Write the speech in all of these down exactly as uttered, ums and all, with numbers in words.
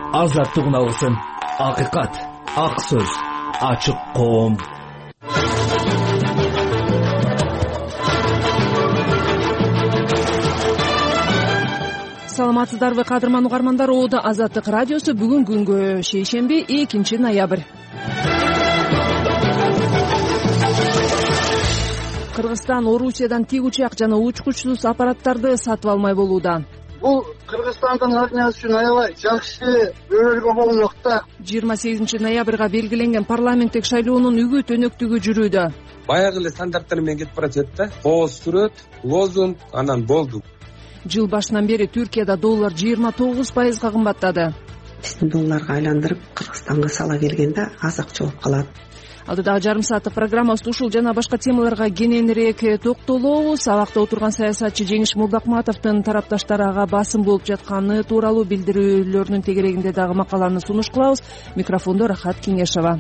азаттык алсын. Акыйкат, ак сөз, ачык коом. Саламатсыздарбы кадырман угармандар, Оодо Азаттык радиосу бүгүн күнгө шейшемби экинчи ноябрь. Кыргызстан Орусиядан тик учак жана учкучсуз аппараттарды сатып алмай болууда. Бул Кыргызстандын армиясы үчүн аябай жакшы өрөлгө болмок да. жыйырма сегизинчи ноябрга белгиленген парламенттик шайлоонун үгүт өнөктүгү жүрүүдө. Баягы эле стандарттар менен кетип баратат да. Кооз сүрөт, лозунг, анан болду. Жыл башынан бери Түркияда доллар жыйырма тогуз пайызга кымбаттады. Бизди долларга айландырып Кыргызстанга сала келгенде аз акча болуп калат. Алдыдагы жарым сааттык программабызда ушул жана башка темаларга кененирээк токтолобуз. Абакта отурган саясатчы Жеңиш Молдокматовдун тарапташтары ага басым болуп жатканы тууралуу билдирүүлөрүнүн тегерегинде дагы макаланы сунуш кылабыз. Микрофондо Рахат Кеңешова.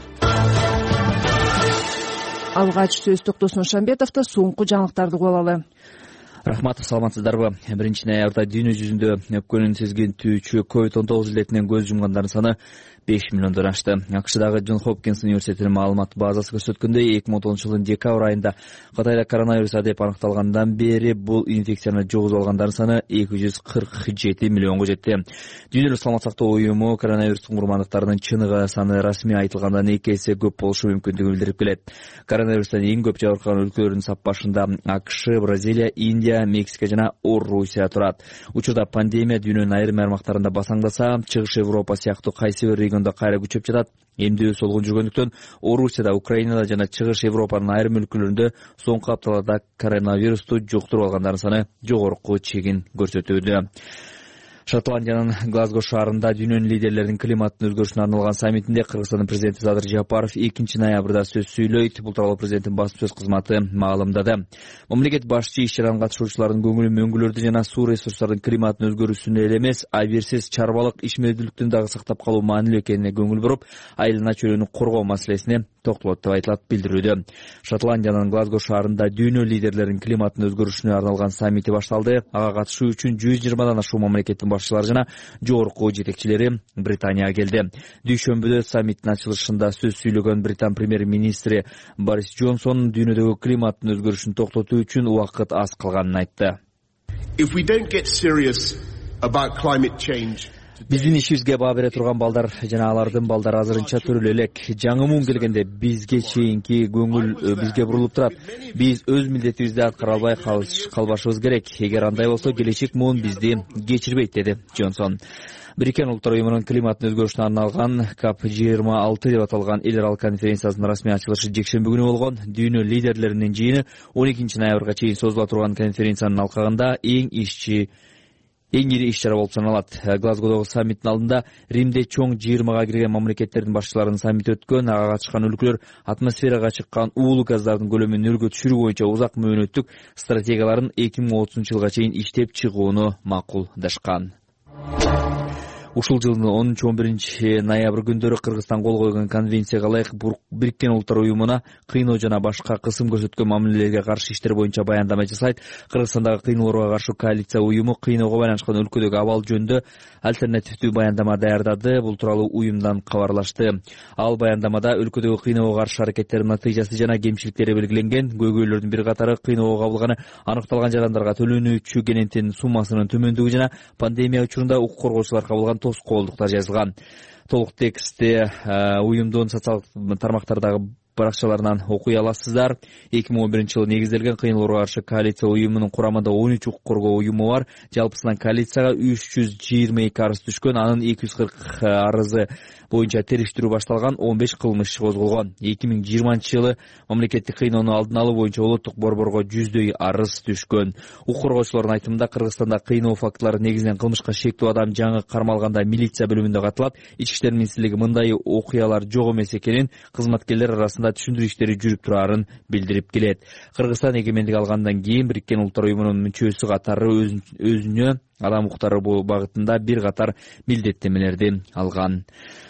Алгач сөз Токтосун Шамбетовдо, соңку жаңылыктарды угуп алалы. Рахмат, саламатсыздарбы? биринчи ноябрда дүйнө жүзүндө өпкөнүн сезгентүүчү ковид он тогуз илетинен көз жумгандардын саны беш миллиондон ашты. АКШдагы Джон Хопкинс университетинин маалымат базасы көрсөткөндөй, эки миң он тогузунчу жылдын декабрь айында Кытайда коронавирус адеп аныкталгандан бери бул инфекцияны жугузуп алгандардын саны эки жүз кырк жети миллионго жетти. Дүйнөлүк саламат сактоо уюму коронавирустун курмандыктарынын чыныгы саны расмий айтылгандан эки эсе көп болушу мүмкүндүгүн билдирип келет. Коронавирустан эң көп жабыркаган өлкөлөрдүн саппашында АКШ, Бразилия, Индия, Мексика жана Орусия турат. Учурда пандемия дүйнөнүн айрым аймактарында басаңдаса, Чыгыш Европа сыяктуу кайсы бир региондо кайра күчөп жатат. Эмдөө солгун жүргөндүктөн Орусияда, Украинада жана Чыгыш Европанын айрым өлкөлөрүндө соңку апталарда коронавирусту жуктуруп алгандардын саны жогорку чегин көрсөтүүдө. Шотландиянын Глазго шаарында дүйнөнүн лидерлеринин климаттын өзгөрүшүнө арналган саммитинде Кыргызстандын президенти Садыр Жапаров экинчи ноябрда сөз сүйлөйт. Бул тууралуу президенттин басма сөз кызматы маалымдады. Мамлекет башчы иш-чаранын катышуучулардын көңүлүн мөңгүлөрдү жана суу ресурстарынын климаттын өзгөрүүсүнө эле эмес, абийирсиз чарбалык ишмердүүлүктүн дагы сактап калуу маанилүү экенине көңүл буруп, айылына чөйрөнү коргоо маселесине токтолот деп айтылат билдирүүдө. Шотландиянын Глазго шаарында дүйнө лидерлеринин климаттын өзгөрүшүнө арналган саммити башталды. Ага катышуу үчүн жүз жыйырмадан ашуун мамлекеттин башчылары жана жогорку жетекчилери Британияга келди. Дүйшөмбүдө саммиттин ачылышында сөз сүйлөгөн Британ премьер-министри Борис Джонсон дүйнөдөгү климаттын өзгөрүшүн токтотуу үчүн убакыт аз калганын айтты. If we don't get serious about climate change, Биздин ишибизге баа бере турган балдар жана алардын балдары азырынча төрөлө элек. Жаңы муун келгенде бизге чейинки көңүл бизге бурулуп турат. Биз өз милдетибизди аткара албай калбашыбыз керек. Эгер андай болсо, келечек муун бизди кечирбейт, деди Джонсон. Бириккен Улуттар уюмунун климаттын өзгөрүшүнө арналган КОП жыйырма алты деп аталган эл аралык конференциясынын расмий ачылышы жекшемби күнү болгон. Дүйнө лидерлеринин жыйыны он экинчи ноябрга чейин созула турган конференциянын алкагында эң ишчи Эң ири иш-чара болуп саналат. Глазгодогу саммиттин алдында Римде чоң жыйырмага кирген мамлекеттердин башчыларынын саммити өткөн. Ага катышкан өлкөлөр атмосферага чыккан уулуу газдардын көлөмүн нөлгө түшүрүү боюнча узак мөөнөттүк стратегияларын эки миң отузунчу жылга чейин иштеп чыгууну макулдашкан. Ушул жылдын онунчу он биринчи ноябрь күндөрү Кыргызстан кол койгон конвенцияга ылайык Бириккен Улуттар уюмуна кыйноо жана башка кысым көрсөткөн мамилелерге каршы иштер боюнча баяндама жасайт. Кыргызстандагы кыйноолорго каршы коалиция уюму кыйноого байланышкан өлкөдөгү абал жөнүндө альтернативдүү баяндама даярдады. Бул тууралуу уюмдан кабарлашты. Ал баяндамада өлкөдөгү кыйноого каршы аракеттердин натыйжасы жана кемчиликтери белгиленген. Көйгөйлөрдүн бир катары кыйноого кабылганы анықталган жарандарга төлөнүүчү кененттин суммасынын төмөндүгү жана пандемия учурунда укук коргоочулар кабылган тоскоолдуктар жазылган. Толук текстти уюмдун социалдык тармактардагы баракчаларынан окуй аласыздар. эки миң он биринчи жылы негизделген кыйноолорго каршы коалиция уюмунун курамында он үч укук коргоо уюму бар. Жалпысынан коалицияга үч жүз жыйырма эки арыз түшкөн. Анын эки жүз кырк арызы боюнча териштирүү башталган, он беш кылмыш иши козголгон. эки миң жыйырманчы жылы мамлекеттик кыйноону алдын алуу боюнча улуттук борборго жүздөй арыз түшкөн. Укук коргоочулардын айтымында Кыргызстанда кыйноо фактылары негизинен кылмышка шектүү адам жаңы кармалганда милиция бөлүмүндө катылат. Ички иштер министрлиги мындай окуялар жок эмес экенин, кызматкерлер арасында түшүндүрүү иштери жүрүп турарын билдирип келет. Кыргызстан эгемендик алгандан кийин Бириккен Улуттар уюмунун мүчөсү катары өзүнө адам укуктары багытында бир катар милдеттенмелерди алган.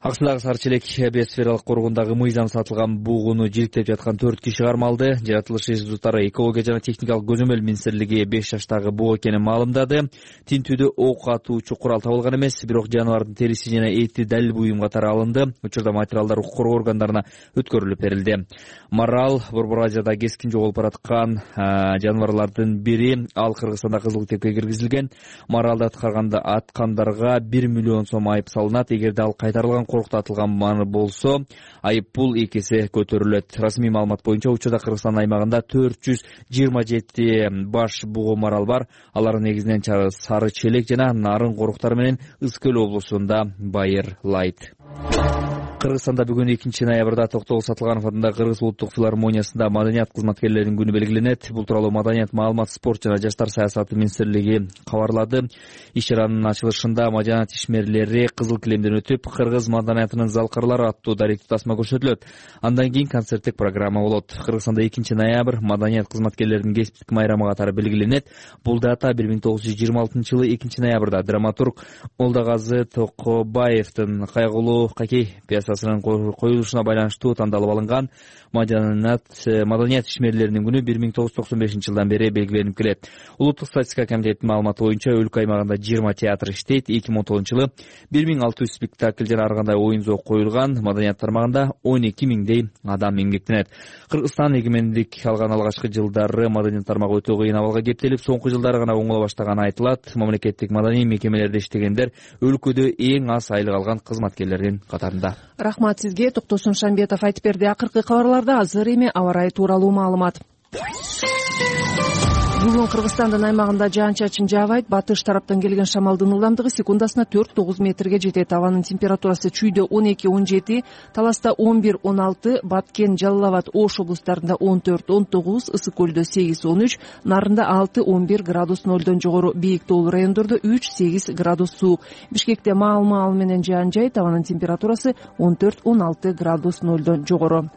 Аксудагы Сары Челек биосфералык коргондагы мыйзам сатылган бугуну жиликтеп жаткан төрт киши кармалды. Жаратылыш институттары экология жана техникалык көзөмөл министрлиги беш жаштагы буг экенин маалымдады. Тинтүүдө ок атуучу курал табылган эмес, бирок жаныбардын териси жана эти далил буюм катары алынды. Учурда материалдар укук коргоо органдарына өткөрүлүп берилди. Марал Борбор Азияда кескин жоголуп бараткан жаныбарлардын бири. Ал Кыргызстанда кызыл китепке киргизилген. Маралды аткарганда аткандарга бир миллион сом айып салынат. Эгерде ал кайтарылган коркутатылган маны болсо, айып пул эки эсе көтөрүлөт. Расмий маалымат боюнча учурда Кыргызстан аймагында төрт жүз жыйырма жети баш бугу марал бар. Алар негизинен Сары Челек жана Нарын коруктары менен Ысык-Көл облусунда байырлайт. Кыргызстанда бүгүн экинчи ноябрда Токтогул Сатылганов атындагы Кыргыз улуттук филармониясында маданият кызматкерлеринин күнү белгиленет. Бул тууралуу Маданият, маалымат, спорт жана жаштар саясаты министрлиги кабарлады. Иш-чаранын ачылышында маданият ишмерлери кызыл килемден өтүп, Кыргыз маданиятынын залкырлары аттуу даректүү тасма көрсөтүлөт. Андан кийин концерттик программа болот. Кыргызстанда экинчи ноябрь маданият кызматкерлеринин кесиптик майрамы катары белгиленет. Бул дата бир миң тогуз жүз жыйырма алтынчы жылы экинчи ноябрда драматург Молдогазы Токобаевдин кайгылуу Какей пьесасынын коюлушуна байланыштуу тандалып алынган. Маданият маданият ишмерлеринин күнү бир миң тогуз жүз токсон бешинчи жылдан бери белгиленип келет. Улуттук статистика комитетинин маалыматы боюнча өлкө аймагында жыйырма театр иштейт. эки миң он тогузунчу жылы бир миң алты жүз спектакль жана ар кандай оюн зоок коюлган. Маданият тармагында он эки миңдей адам эмгектенет. Кыргызстан эгемендик алган алгачкы жылдары маданият тармагы өтө кыйын абалга кептелип, соңку жылдары гана оңоло баштаганы айтылат. Мамлекеттик маданий мекемелерде иштегендер өлкөдө эң аз айлык алган кызматкерлердин катарында. Рахмат сизге. Токтосун Шамбетов айтып берди. Акыркы кабарларда азыр эми аба ырайы тууралуу маалымат. Бүгүн Кыргызстандын аймагында жаан-чачын жаабайт. Батыш тараптан келген шамалдын ылдамдыгы секундасына төрт тогуз метрге жетет. Абанын температурасы чүйдө он эки он жети, Таласта он бир он алты, Баткен, Жалал Абад, Ош облустарында он төрт он тогуз, Ысык-Көлдө сегиз он үч, Нарында алты он бир градус нолдон жогору, бийик тоолуу райондордо үч сегиз градус суук. Бишкекте маал-маал менен жаан жайт. Абанын температурасы он төрт он алты градус нолдон жогору.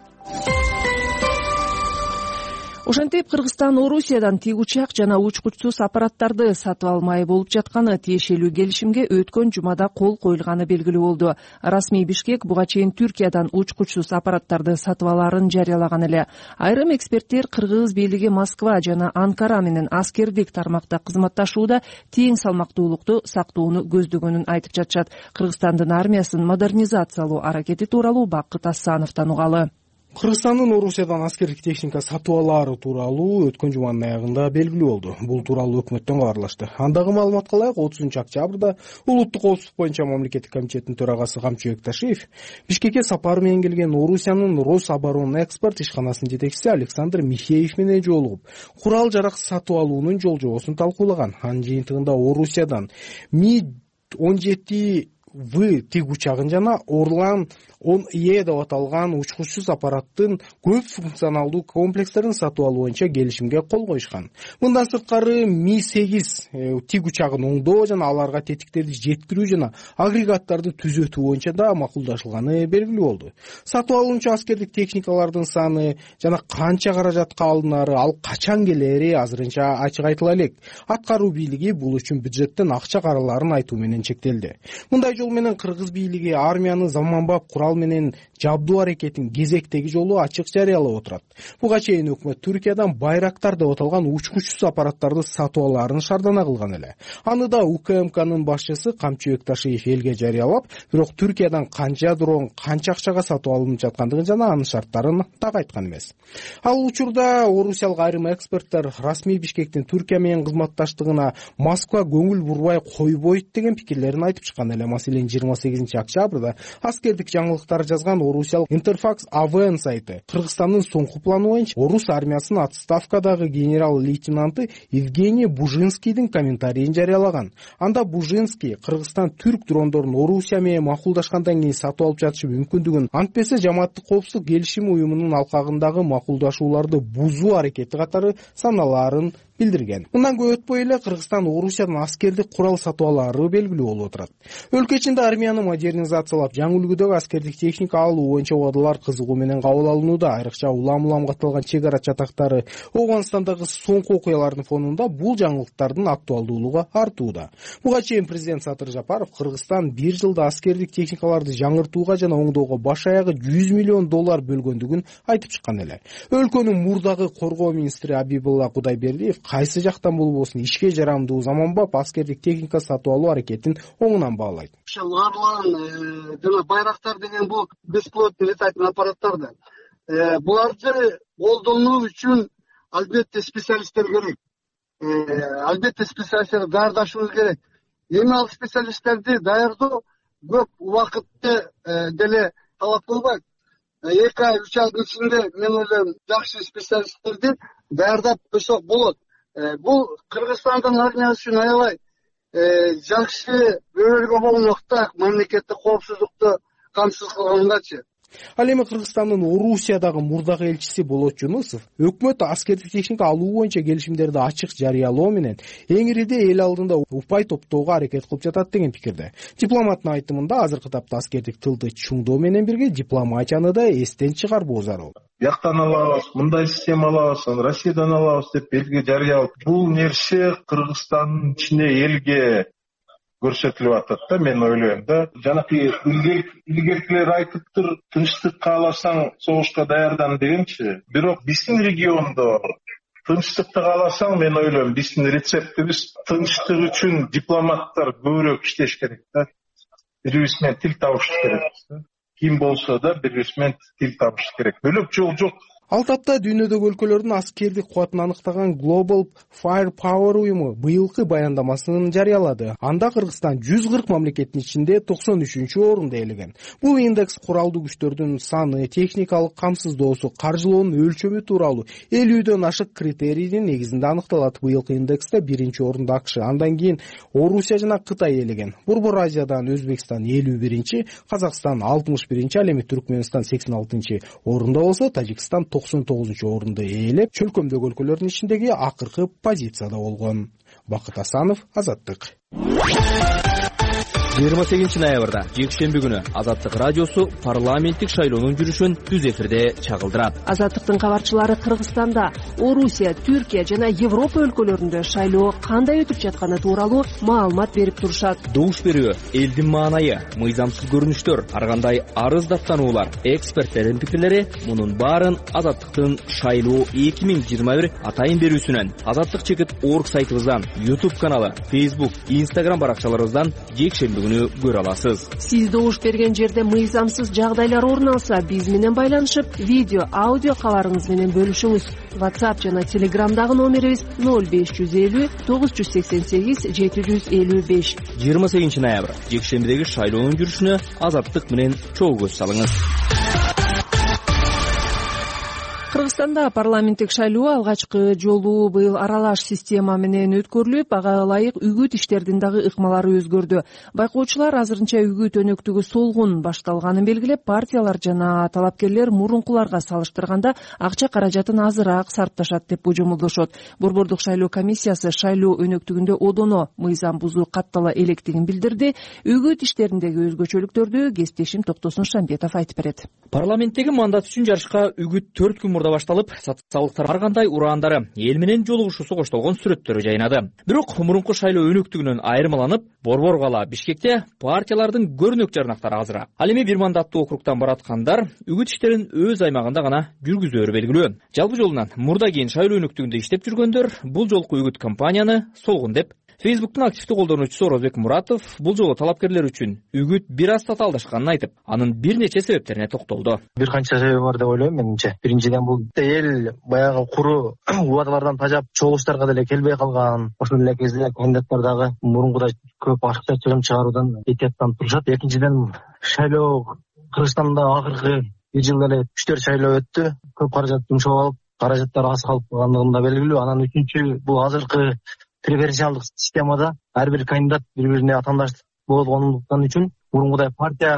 Ошентип Кыргызстан Орусиядан тик учак жана учкучсуз аппараттарды сатып алмай болуп жатканы тиешелүү келишимге өткөн жумада кол коюлганы белгилүү болду. Расмий Бишкек буга чейин Түркиядан учкучсуз аппараттарды сатып алаарын жарыялаган эле. Айрым эксперттер Кыргыз бийлиги Москва жана Анкара менен аскердик тармакта кызматташууда тең салмактуулукту сактоону көздөгөнүн айтып жатышат. Кыргызстандын армиясын модернизациялоо аракети тууралуу Бакыт Асановдон угалы. Кыргызстандын Орусиядан аскерлик техника сатып алаары тууралуу өткөн жуманын аягында белгилүү болду. Бул тууралуу өкмөттөн кабарлашты. Андагы маалыматка ылайык отузунчу октябрда улуттук коопсуздук боюнча мамлекеттик комитеттин төрагасы Камчыбек Ташиев Бишкекке сапар менен келген Орусиянын Рособоронэкспорт ишканасынын жетекчиси Александр Михеев менен жолугуп, курал жарак сатып алуунун жол жобосун талкуулаган. Анын жыйынтыгында Орусиядан Ми он жети В тиг учагын жана Орлан он Е деп аталган учкучсуз аппараттын көп функционалдуу комплекстерин сатып алуу боюнча келишимге кол коюшкан. Мындан сырткары Ми сегиз тиг учагын оңдоо жана аларга тетиктерди жеткирүү жана агрегаттарды түзөтүү боюнча да макулдашылганы белгилүү болду. Сатып алуучу аскердик техникалардын саны жана канча каражатка алынары, ал качан келери азырынча ачык айтыла элек. Аткаруу бийлиги бул үчүн бюджеттен акча караларын айтуу менен чектелди. Мындай жол менен Кыргыз бийлиги армияны заманбап курал менен жабдуу аракетин кезектеги жолу ачык жарыялап отурат. Буга чейин өкмөт Түркиядан Байрактар деп аталган учкучсуз аппараттарды сатып алаарын шаардана кылган эле. Аны да УКМКнын башчысы Камчыбек Ташиев элге жарыялап, бирок Түркиядан канча дрон, канча акчага сатып алынып жаткандыгын жана анын шарттарын так айткан эмес. Ал учурда орусиялык айрым эксперттер расмий Бишкектин Түркия менен кызматташтыгына Москва көңүл бурбай койбойт деген пикирлерин айтып чыккан эле. Маселен жыйырма сегизинчи октябрда аскердик жаңылыктар жазган орусиялык Интерфакс АВН сайты Кыргызстандын соңку планы боюнча орус армиясынын отставкадагы генерал-лейтенанты Евгений Бужинскийдин комментарийин жарыялаган. Анда Бужинский Кыргызстан түрк дрондорун Орусия менен макулдашкандан кийин сатып алып жатышы мүмкүндүгүн, антпесе жамааттык коопсуздук келишими уюмунун алкагындагы макулдашууларды бузуу аракети катары саналаарын билдирген. Мындан көп өтпөй эле Кыргызстан Орусиядан аскердик курал сатып алаары белгилүү болуп отурат. Өлкө ичинде армияны модернизациялап, жаңы үлгүдөгү аскердик техника алуу боюнча убадалар кызыгуу менен кабыл алынууда. Айрыкча улам-улам катталган чек ара чатактары, Ооганстандагы соңку окуялардын фонунда бул жаңылыктардын актуалдуулугу артууда. Буга чейин президент Садыр Жапаров Кыргызстан бир жылда аскердик техникаларды жаңыртууга жана оңдоого баш аягы жүз миллион доллар бөлгөндүгүн айтып чыккан эле. Өлкөнүн мурдагы коргоо министри Абибулла Кудайбердиев кайсы жактан болбосун ишке жарамдуу заманбап аскердик техника сатып алуу аракетин оңунан баалайт. Ушулардын жана байрактар деген бул беспилотный летательный аппараттарды буларды колдонуу үчүн албетте специалисттер керек. Албетте специалисттер даярдашыбыз керек. Эми ал специалисттерди даярдоо көп убакытты деле талап кылбайт. эки ай үч айдын ичинде мен ойлойм жакшы специалисттерди даярдап койсок болот. Бул Кыргызстандын армиясы үчүн аябай жакшы бөлгө болмокта, мамлекеттик коопсуздукту камсыз кылгандачы. Ал эми Кыргызстандын Орусиядагы мурдагы элчиси Болот Жунусов өкмөт аскердик техника алуу боюнча келишимдерди ачык жарыялоо менен эңириде эл алдында упай топтоого аракет кылып жатат деген пикирде. Дипломаттын айтымында азыркы тапта аскердик тылды чуңдоо менен бирге дипломатияны да эстен чыгарбоо зарыл. Яктан алабыз, мындай система алабыз, Россиядан алабыз деп элге жарыялап, бул нерсе Кыргызстандын ичинде элге көрсөтүлүп атат да, мен ойлойм да. Жанакы илгеркилер айтыптыр, тынчтык кааласаң согушка даярдан дегенчи. Бирок биздин региондо тынчтыкты кааласаң, мен ойлойм, биздин рецептибиз тынчтык үчүн дипломаттар көбүрөөк иштеш керек да. Бири-бириси менен тил табыш керек. Ким болсо да бири-бириси менен тил табыш керек. Бөлөк жол жок. Ал тапта дүйнөдөгү өлкөлөрдүн аскердик кубатын аныктаган Global Firepower уюму быйылкы баяндамасын жарыялады. Анда Кыргызстан жүз кырк мамлекеттин ичинде токсон үчүнчү орунда ээлеген. Бул индекс куралдуу күчтөрдүн саны, техникалык камсыздоосу, каржылоонун өлчөмү тууралуу элүүдөн ашык критерийдин негизинде аныкталат. Быйылкы индексте биринчи орунда АКШ, андан кийин Орусия жана Кытай ээлеген. Борбор Азиядан Өзбекстан элүү биринчи, Казакстан алтымыш биринчи, ал эми Түркмөнстан сексен алтынчы орунда болсо, Тажикстан токсон тогузунчу орунду ээлеп, чөлкөмдөгү өлкөлөрдүн ичиндеги акыркы позицияда болгон. Бакыт Асанов, Азаттык. жыйырма сегизинчи ноябрда жекшемби күнү Азаттык радиосу парламенттик шайлоонун жүрүшүн түз эфирде чагылдырат. Азаттыктын кабарчылары Кыргызстанда, Орусия, Түркия жана Европа өлкөлөрүндө шайлоо кандай өтүп жатканы тууралуу маалымат берип турушат. Добуш берүү, элдин маанайы, мыйзамсыз көрүнүштөр, ар кандай арыз даттануулар, эксперттердин пикирлери — мунун баарын Азаттыктын шайлоо эки миң жыйырма бир атайын берүүсүнөн, Азаттык чекит орг сайтыбыздан, YouTube каналы, Facebook, Instagram баракчаларыбыздан жекшемби көрө аласыз. Сиз добуш берген жерде мыйзамсыз жагдайлар орун алса, биз менен байланышып, видео, аудио каларыңыз менен бөлүшүңүз. WhatsApp жана Telegramдагы номерибиз ноль беш жүз элүү тогуз жүз сексен сегиз жети жүз элүү беш. жыйырма сегизинчи ноябрь жекшембидеги шайлоонун жүрүшүнө Азаттык менен чогуу көз салыңыз. Кыргызстанда парламенттик шайлоо алгачкы жолу быйыл аралаш система менен өткөрүлүп, ага ылайык үгүт иштердин дагы ыкмалары өзгөрдү. Байкоочулар азырынча үгүт өнөктүгү солгун башталганын белгилеп, партиялар жана талапкерлер мурункуларга салыштырганда акча каражатын азыраак сарпташат деп божомолдошот. Борбордук шайлоо комиссиясы шайлоо өнөктүгүндө одоно мыйзам бузуу каттала электигин билдирди. Үгүт иштериндеги өзгөчөлүктөрдү кесиптешим Токтосун Шамбетов айтып берет. Парламенттеги мандат үчүн жарышка үгүт төрт күн мурда башталып, социалдыктар ар кандай ураандары, эл менен жолугушуусу коштолгон сүрөттөрү жайнады. Бирок мурунку шайлоо өнөктүгүнөн айырмаланып, Борбор кала Бишкекте партиялардын көрүнөк жарнактары азыраак. Ал эми бир мандаттуу округтан бараткандар үгүт иштерин өз аймагында гана жүргүзөөрү белгилүү. Жалпы жолунан мурда кийин шайлоо өнөктүгүндө иштеп жүргөндөр бул жолку үгүт кампанияны солгун деп, Facebooktун активдүү колдонуучусу Орозбек Муратов бул жолу талапкерлер үчүн үгүт бир аз татаалдашканын айтып, анын бир нече себептерине токтолду. Бир канча себеби бар деп ойлойм менимче. Биринчиден, бул эл баягы куру убадалардан тажап чогулуштарга деле келбей калган. Ошол эле кезде кандидаттар дагы мурункудай көп акча чыгым чыгаруудан этияттанып турушат. Экинчиден, шайлоо Кыргызстанда акыркы бир жылда эле үч төрт шайлоо өттү. Көп каражат жумшалып алып, каражаттар аз калып калгандыгы да белгилүү. Анан үчүнчү, бул азыркы преференциалдык системада ар бир кандидат бири-бирине атаандаш болгондуктан үчүн мурункудай партия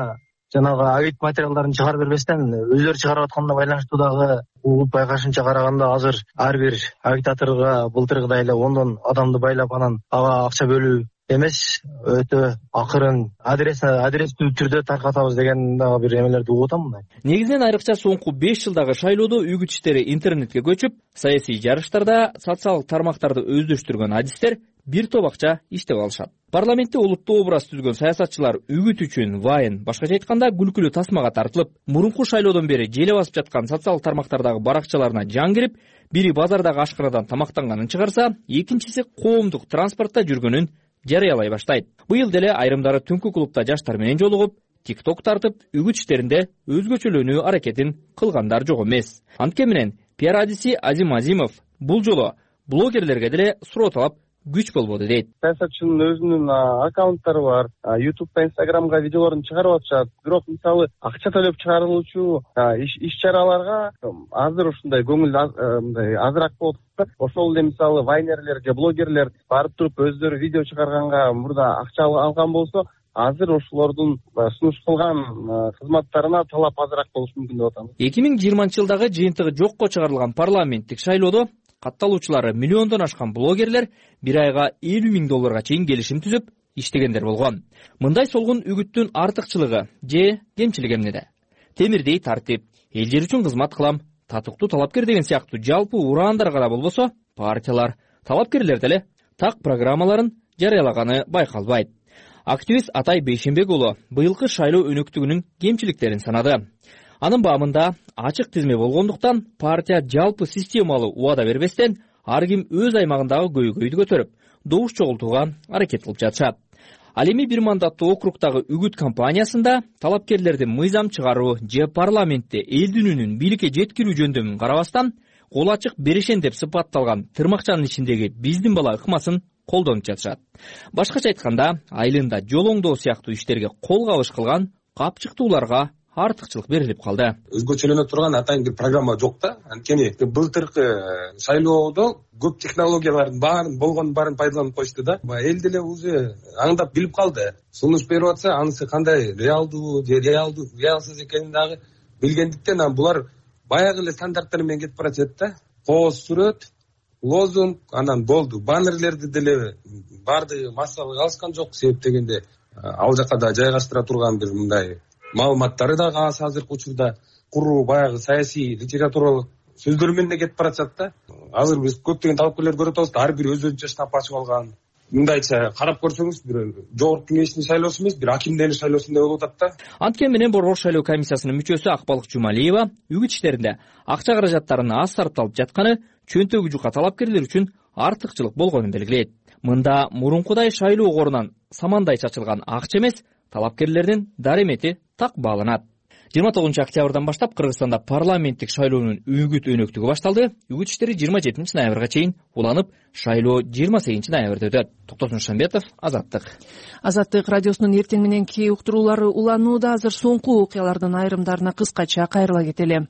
жанагы агит материалдарын чыгарып бербестен өздөрү чыгарып атканына байланыштуу дагы угуп байкашынча караганда азыр ар бир агитаторго былтыргыдай эле ондон адамды байлап анан ага акча бөлүү эмес, өтө акырын адрес адрестүү түрдө таркатабыз деген дагы бир эмелерди угуп атам мындай. Негизинен айрыкча соңку беш жылдагы шайлоодо үгүт иштери интернетке көчүп, саясий жарыштарда социалдык тармактарды өздөштүргөн адистер бир топ акча иштеп алышат. Парламентте олуттуу образ түзгөн саясатчылар үгүт үчүн вайын, башкача айтканда күлкүлүү тасмага тартылып, мурунку шайлоодон бери желе басып жаткан социалдык тармактардагы баракчаларына жан кирип, бири базардагы ашканадан тамактанганын чыгарса, экинчиси коомдук транспортто жүргөнүн жарыялай баштайт. Быйыл деле айрымдары түнкү клубда жаштар менен жолугуп, тикток тартып, үгүт иштеринде өзгөчөлөнүү аракетин кылгандар жок эмес. Анткени менен пиар адиси Азим Азимов бул жолу блогерлерге деле суроо талап күч болбоду дейт. Саясатчынын өзүнүн аккаунттары бар, ютубта, инстаграмга видеолорун чыгарып атышат. Бирок мисалы акча төлөп чыгарылуучу иш-чараларга азыр ушундай көңүл мындай азыраак болуп атат. Ошол эле мисалы вайнерлер же блогерлер барып туруп өздөрү видео чыгарганга мурда акча алган болсо, азыр ошолордун сунуш кылган кызматтарына талап азыраак болушу мүмкүн деп атам. эки миң жыйырманчы жылдагы жыйынтыгы жокко чыгарылган парламенттик шайлоодо катталуучулары миллиондон ашкан блогерлер бир айга элүү миң долларга чейин келишим түзүп иштегендер болгон. Мындай солгун үгүттүн артыкчылыгы же кемчилиги эмнеде? Темирдей тартип, эл жер үчүн кызмат кылам, татыктуу талапкер деген сыяктуу жалпы ураандар гана болбосо, партиялар, талапкерлер деле так программаларын жарыялаганы байкалбайт. Активист Атай Бейшенбек уулу быйылкы шайлоо өнөктүгүнүн кемчиликтерин санады. Анын баамында ачык тизме болгондуктан партия жалпы системалуу убада бербестен ар ким өз аймагындагы көйгөйдү көтөрүп, добуш чогултууга аракет кылып жатышат. Ал эми бир мандаттуу округдагы үгүт кампаниясында талапкерлерди мыйзам чыгаруу же парламентте элдин үнүн бийликке жеткирүү жөндөмүн карабастан, кол ачык беришен деп сыпатталган тырмакчанын ичиндеги биздин бала ыкмасын колдонуп жатышат. Башкача айтканда, айылында жол оңдоо сыяктуу иштерге кол кабыш кылган капчыктууларга артыкчылык берилип калды. Өзгөчөлөнө турган атайын бир программа жок да. Анткени былтыркы шайлоодо көп технологиялардын баарын болгонун баарын пайдаланып коюшту да. Эл деле уже аңдап билип калды. Сунуш берип атса, анысы кандай реалдуу же реалдуу, реалсыз экенин дагы билгендиктен булар баягы эле стандарттар менен кетип баратат да. Кооз сүрөт, лозунг, анан болду. Баннерлерди деле баардыгы массалык алышкан жок, себеп дегенде ал жака да жайгаштыра турган бир мындай маалыматтары дагы аз азыркы учурда куруу баягы саясий литературалык сөздөр менен кетип баратат да. Азыр биз көптөгөн талапкерлер көрүп атабыз, ар бир өз өзүнчө штаб ачып алган. Мындайча карап көрсөңүз, бир жогорку кеңештин шайлоосу эмес, бир акимдердин шайлоосундай болуп атат да. Анткени менен Борбор шайлоо комиссиясынын мүчөсү Акбалык Жумалиева үгүт иштеринде акча каражаттарынын аз сарпталып жатканы чөнтөгү жука талапкерлер үчүн артыкчылык болгонун белгилейт. Мында мурункудай шайлоо корунан самандай чачылган акча эмес, талапкерлердин даремети так бааланат. жыйырма тогузунчу октябрдан баштап Кыргызстанда парламенттик шайлоонун үгүт өнөктүгү башталды. Үгүт иштери жыйырма жетинчи ноябрга чейин уланып, шайлоо жыйырма сегизинчи ноябрда өтөт. Токтосун Шамбетов, Азаттык. Азаттык радиосунун эртең мененки уктуруулары уланууда. Азыр соңку окуялардын айрымдарына кыскача кайрыла кетели.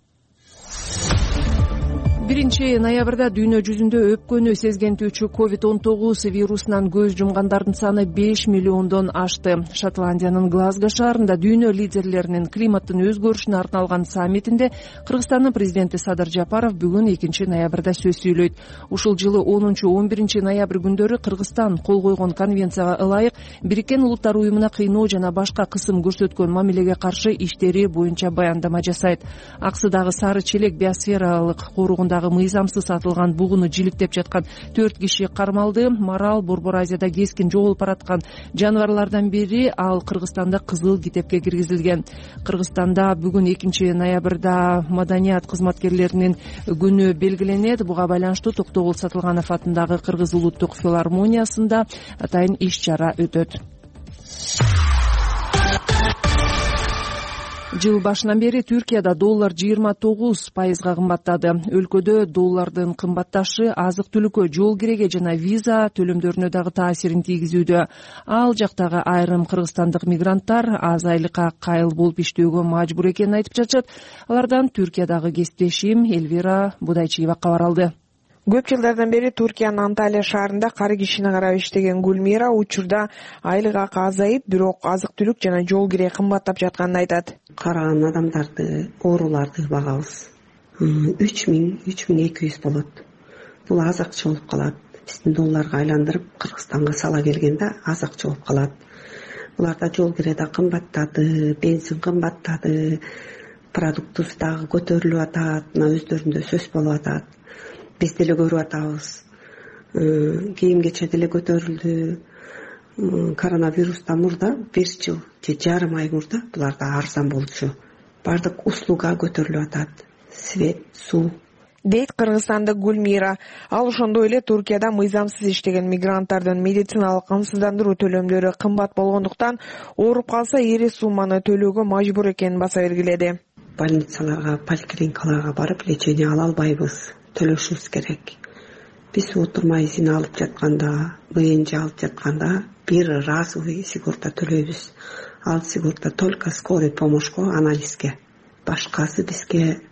биринчи ноябрда дүйнө жүзүндө өпкөнү сезгентүүчү ковид он тогуз вирусунан көз жумгандардын саны беш миллиондон ашты. Шотландиянын Глазго шаарында дүйнө лидерлеринин климаттын өзгөрүшүнө арналган саммитинде Кыргызстандын президенти Садыр Жапаров бүгүн экинчи ноябрда сөз сүйлөйт. Ушул жылы онунчу он биринчи ноябрь күндөрү Кыргызстан кол койгон конвенцияга ылайык Бириккен Улуттар уюмуна кыйноо жана башка кысым көрсөткөн мамилеге каршы иштери боюнча баяндама жасайт. Аксыдагы Сары Челек биосфералык коругунда мыйзамсыз атылган бугуну жиликтеп жаткан төрт киши кармалды. Марал Борбор Азияда кескин жоголуп бараткан жаныбарлардан бири, ал Кыргызстанда кызыл китепке киргизилген. Кыргызстанда бүгүн экинчи ноябрда маданият кызматкерлеринин күнү белгиленет. Буга байланыштуу Токтогул Сатылганов атындагы Кыргыз улуттук филармониясында атайын иш-чара өтөт. Жыл башынан бери Түркияда доллар жыйырма тогуз пайызга кымбаттады. Өлкөдө доллардын кымбатташы азык-түлүккө, жол киреге жана виза төлөмдөрүнө дагы таасирин тийгизүүдө. Ал жактагы айрым кыргызстандык мигранттар аз айлыкка кайыл болуп иштөөгө мажбур экенин айтып жатышат. Алардан Түркиядагы кесиптешим Элвира Будайчиева кабар алды. Көп жылдардан бери Туркиянын Анталия шаарында кары кишини карап иштеген Гүлмира учурда айлык акы азайып, бирок азык-түлүк жана жол кире кымбаттап жатканын айтат. Караган адамдарды, ооруларды багабыз үч миң үч миң эки жүз болот. Бул аз акча болуп калат. Биздин долларга айландырып Кыргызстанга сала келгенде аз акча болуп калат. Буларда жол кире да кымбаттады, бензин кымбаттады, продуктубуз дагы көтөрүлүп атат, мына өздөрүндө сөз болуп атат. Биз деле көрүп атабыз. Кийим кече деле көтөрүлдү. Коронавирустан мурда бир жыл же жарым ай мурда буларда арзан болчу. Бардык услуга көтөрүлүп атат. Свет, суу. Дейт кыргызстандык Гүлмира. Ал ошондой эле Туркияда мыйзамсыз иштеген мигранттардын медициналык камсыздандыруу төлөмдөрү кымбат болгондуктан ооруп калса ири сумманы төлөөгө мажбур экенин баса бергиледи. Больницаларга, поликлиникаларга барып лечение ала албайбыз. Төлөшүбүз керек. Биз отурмай изин алып жатканда, ВНЖ алып жатканда бир разовый сигорта төлөйбүз. Ал сигорта только скорый помощько, анализге. Башкасы бизге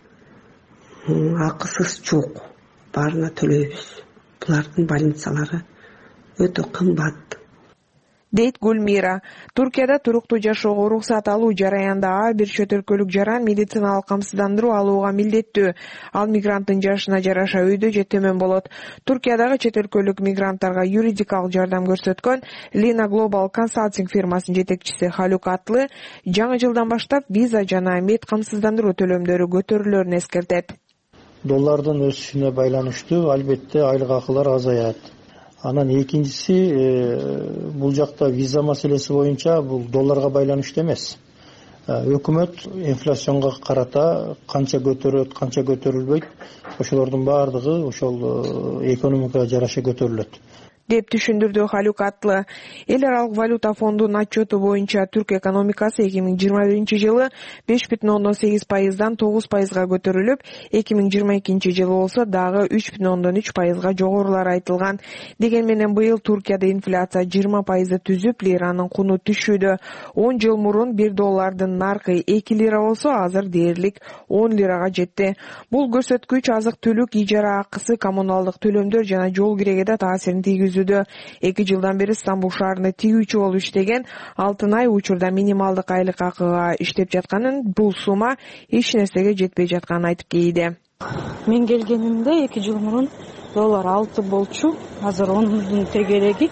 акысыз жок. Баарына төлөйбүз. Булардын больницалары өтө кымбат. Дейт Гүлмира. Туркияда туруктуу жашоого уруксат алуу жараянда ар бир чет өлкөлүк жаран медициналык камсыздандыруу алууга милдеттүү. Ал мигранттын жашына жараша өйдө же төмөн болот. Туркиядагы чет өлкөлүк мигранттарга юридикалык жардам көрсөткөн Lina Global Consulting фирмасынын жетекчиси Халюк Атлы жаңы жылдан баштап виза жана мед камсыздандыруу төлөмдөрү көтөрүлөрүн эскертет. Доллардын өсүшүнө байланыштуу албетте айлык акылар азаят. Анан экинчиси, бул жакта виза маселеси боюнча бул долларга байланыштуу эмес. Өкмөт инфляционго карата канча көтөрөт, канча көтөрүлбөйт, ошолордун баардыгы ошол экономикага жараша көтөрүлөт деп түшүндүрдү Халюк Атлы. Эл аралык валюта фондунун отчету боюнча Түрк экономикасы эки миң жыйырма биринчи жылы беш бүтүн ондон сегиз пайыздан тогуз пайызга көтөрүлүп, эки миң жыйырма экинчи жылы болсо дагы үч бүтүн ондон үч пайызга жогорулары айтылган. Деген менен быйыл Туркияда инфляция жыйырма пайызды түзүп, лиранын куну түшүүдө. он жыл мурун бир доллардын наркы эки лира болсо, азыр дээрлик он лирага жетти. Бул көрсөткүч азык-түлүк, ижара акысы, коммуналдык төлөмдөр жана жол киреге да таасирин тийгизүүдө. Эки жылдан бери Стамбул шаарында тигүүчү болуп иштеген Алтынай учурда минималдык айлык акыга иштеп жатканын, бул сумма эч нерсеге жетпей жатканын айтып кейди. Мен келгенимде эки жыл мурун доллар алты болчу, азыр ондун тегереги.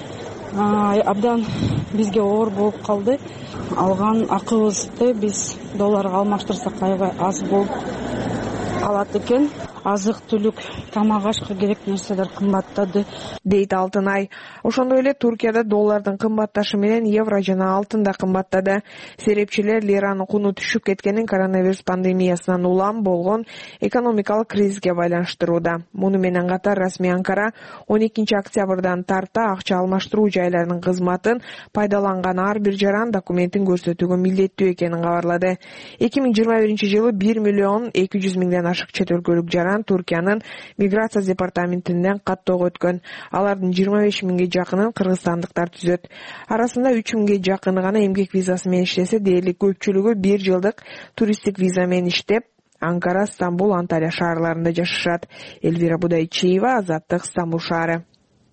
Абдан бизге оор болуп калды. Алган акыбызды биз долларга алмаштырсак аябай аз болуп калат экен. Азык-түлүк, тамак ашка керек нерселер кымбаттады, дейт Алтынай. Ошондой эле Туркияда доллардын кымбатташы менен евро жана алтын да кымбаттады. Серепчилер лиранын куну түшүп кеткенин коронавирус пандемиясынан улам болгон экономикалык кризиске байланыштырууда. Муну менен катар расмий Анкара он экинчи октябрдан тарта акча алмаштыруу жайларынын кызматын пайдаланган ар бир жаран документин көрсөтүүгө милдеттүү экенин кабарлады. эки миң жыйырма биринчи жылы бир миллион эки жүз миңден ашык чет өлкөлүк жаран Туркиянын миграция департаментинен каттоого өткөн. Алардын жыйырма беш миңге жакынын кыргызстандыктар түзөт. Арасында үч миңге жакыны гана эмгек визасы менен иштесе, дээрлик көпчүлүгү бир жылдык туристтик виза менен иштеп, Анкара, Стамбул, Анталия шаарларында жашашат. Эльвира Будайчиева, Азаттык, Стамбул шаары.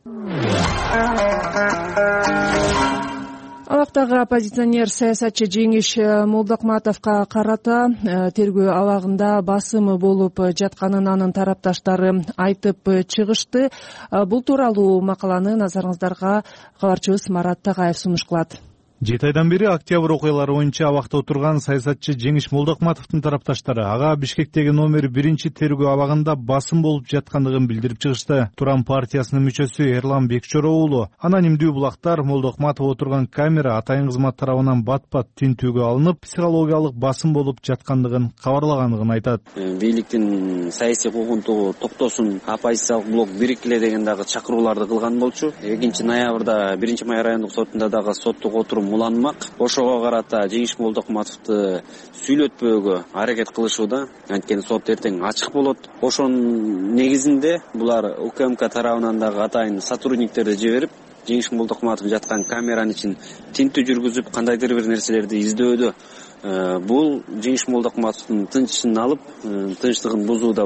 Абактагы оппозиционер саясатчы Жеңиш Молдокматовго карата тергөө абагында басымы болуп жатканын анын тарапташтары айтып чыгышты. Бул тууралуу макаланы назарыңыздарга кабарчыбыз Марат Тагаев сунуш кылат. Жети айдан бери октябрь окуялары боюнча абакта отурган саясатчы Жеңиш Молдокматовдун тарапташтары ага Бишкектеги номер биринчи тергөө абагында басым болуп жаткандыгын билдирип чыгышты. Туран партиясынын мүчөсү Эрлан Бекчоро уулу анонимдүү булактар Молдокматов отурган камера атайын кызмат тарабынан бат-бат тинтүүгө алынып, психологиялык басым болуп жаткандыгын кабарлагандыгын айтат. Бийликтин саясий куугунтугу токтосун, оппозициялык блок бириккиле деген дагы чакырууларды кылган болчу. экинчи ноябрда биринчи май райондук сотунда дагы соттук отурум уланмак. Ошого карата Жеңиш Молдокматовду сүйлөтпөөгө аракет кылышууда. Анткени сот эртең ачык болот. Ошонун негизинде булар УКМК тарабынан дагы атайын сотрудниктерди жиберип, Жеңиш Молдокматов жаткан камеранын ичин тинтүү жүргүзүп, кандайдыр бир нерселерди издөөдө бул Жеңиш Молдокматовдун тынчын алып, тынчтыгын бузууда булар.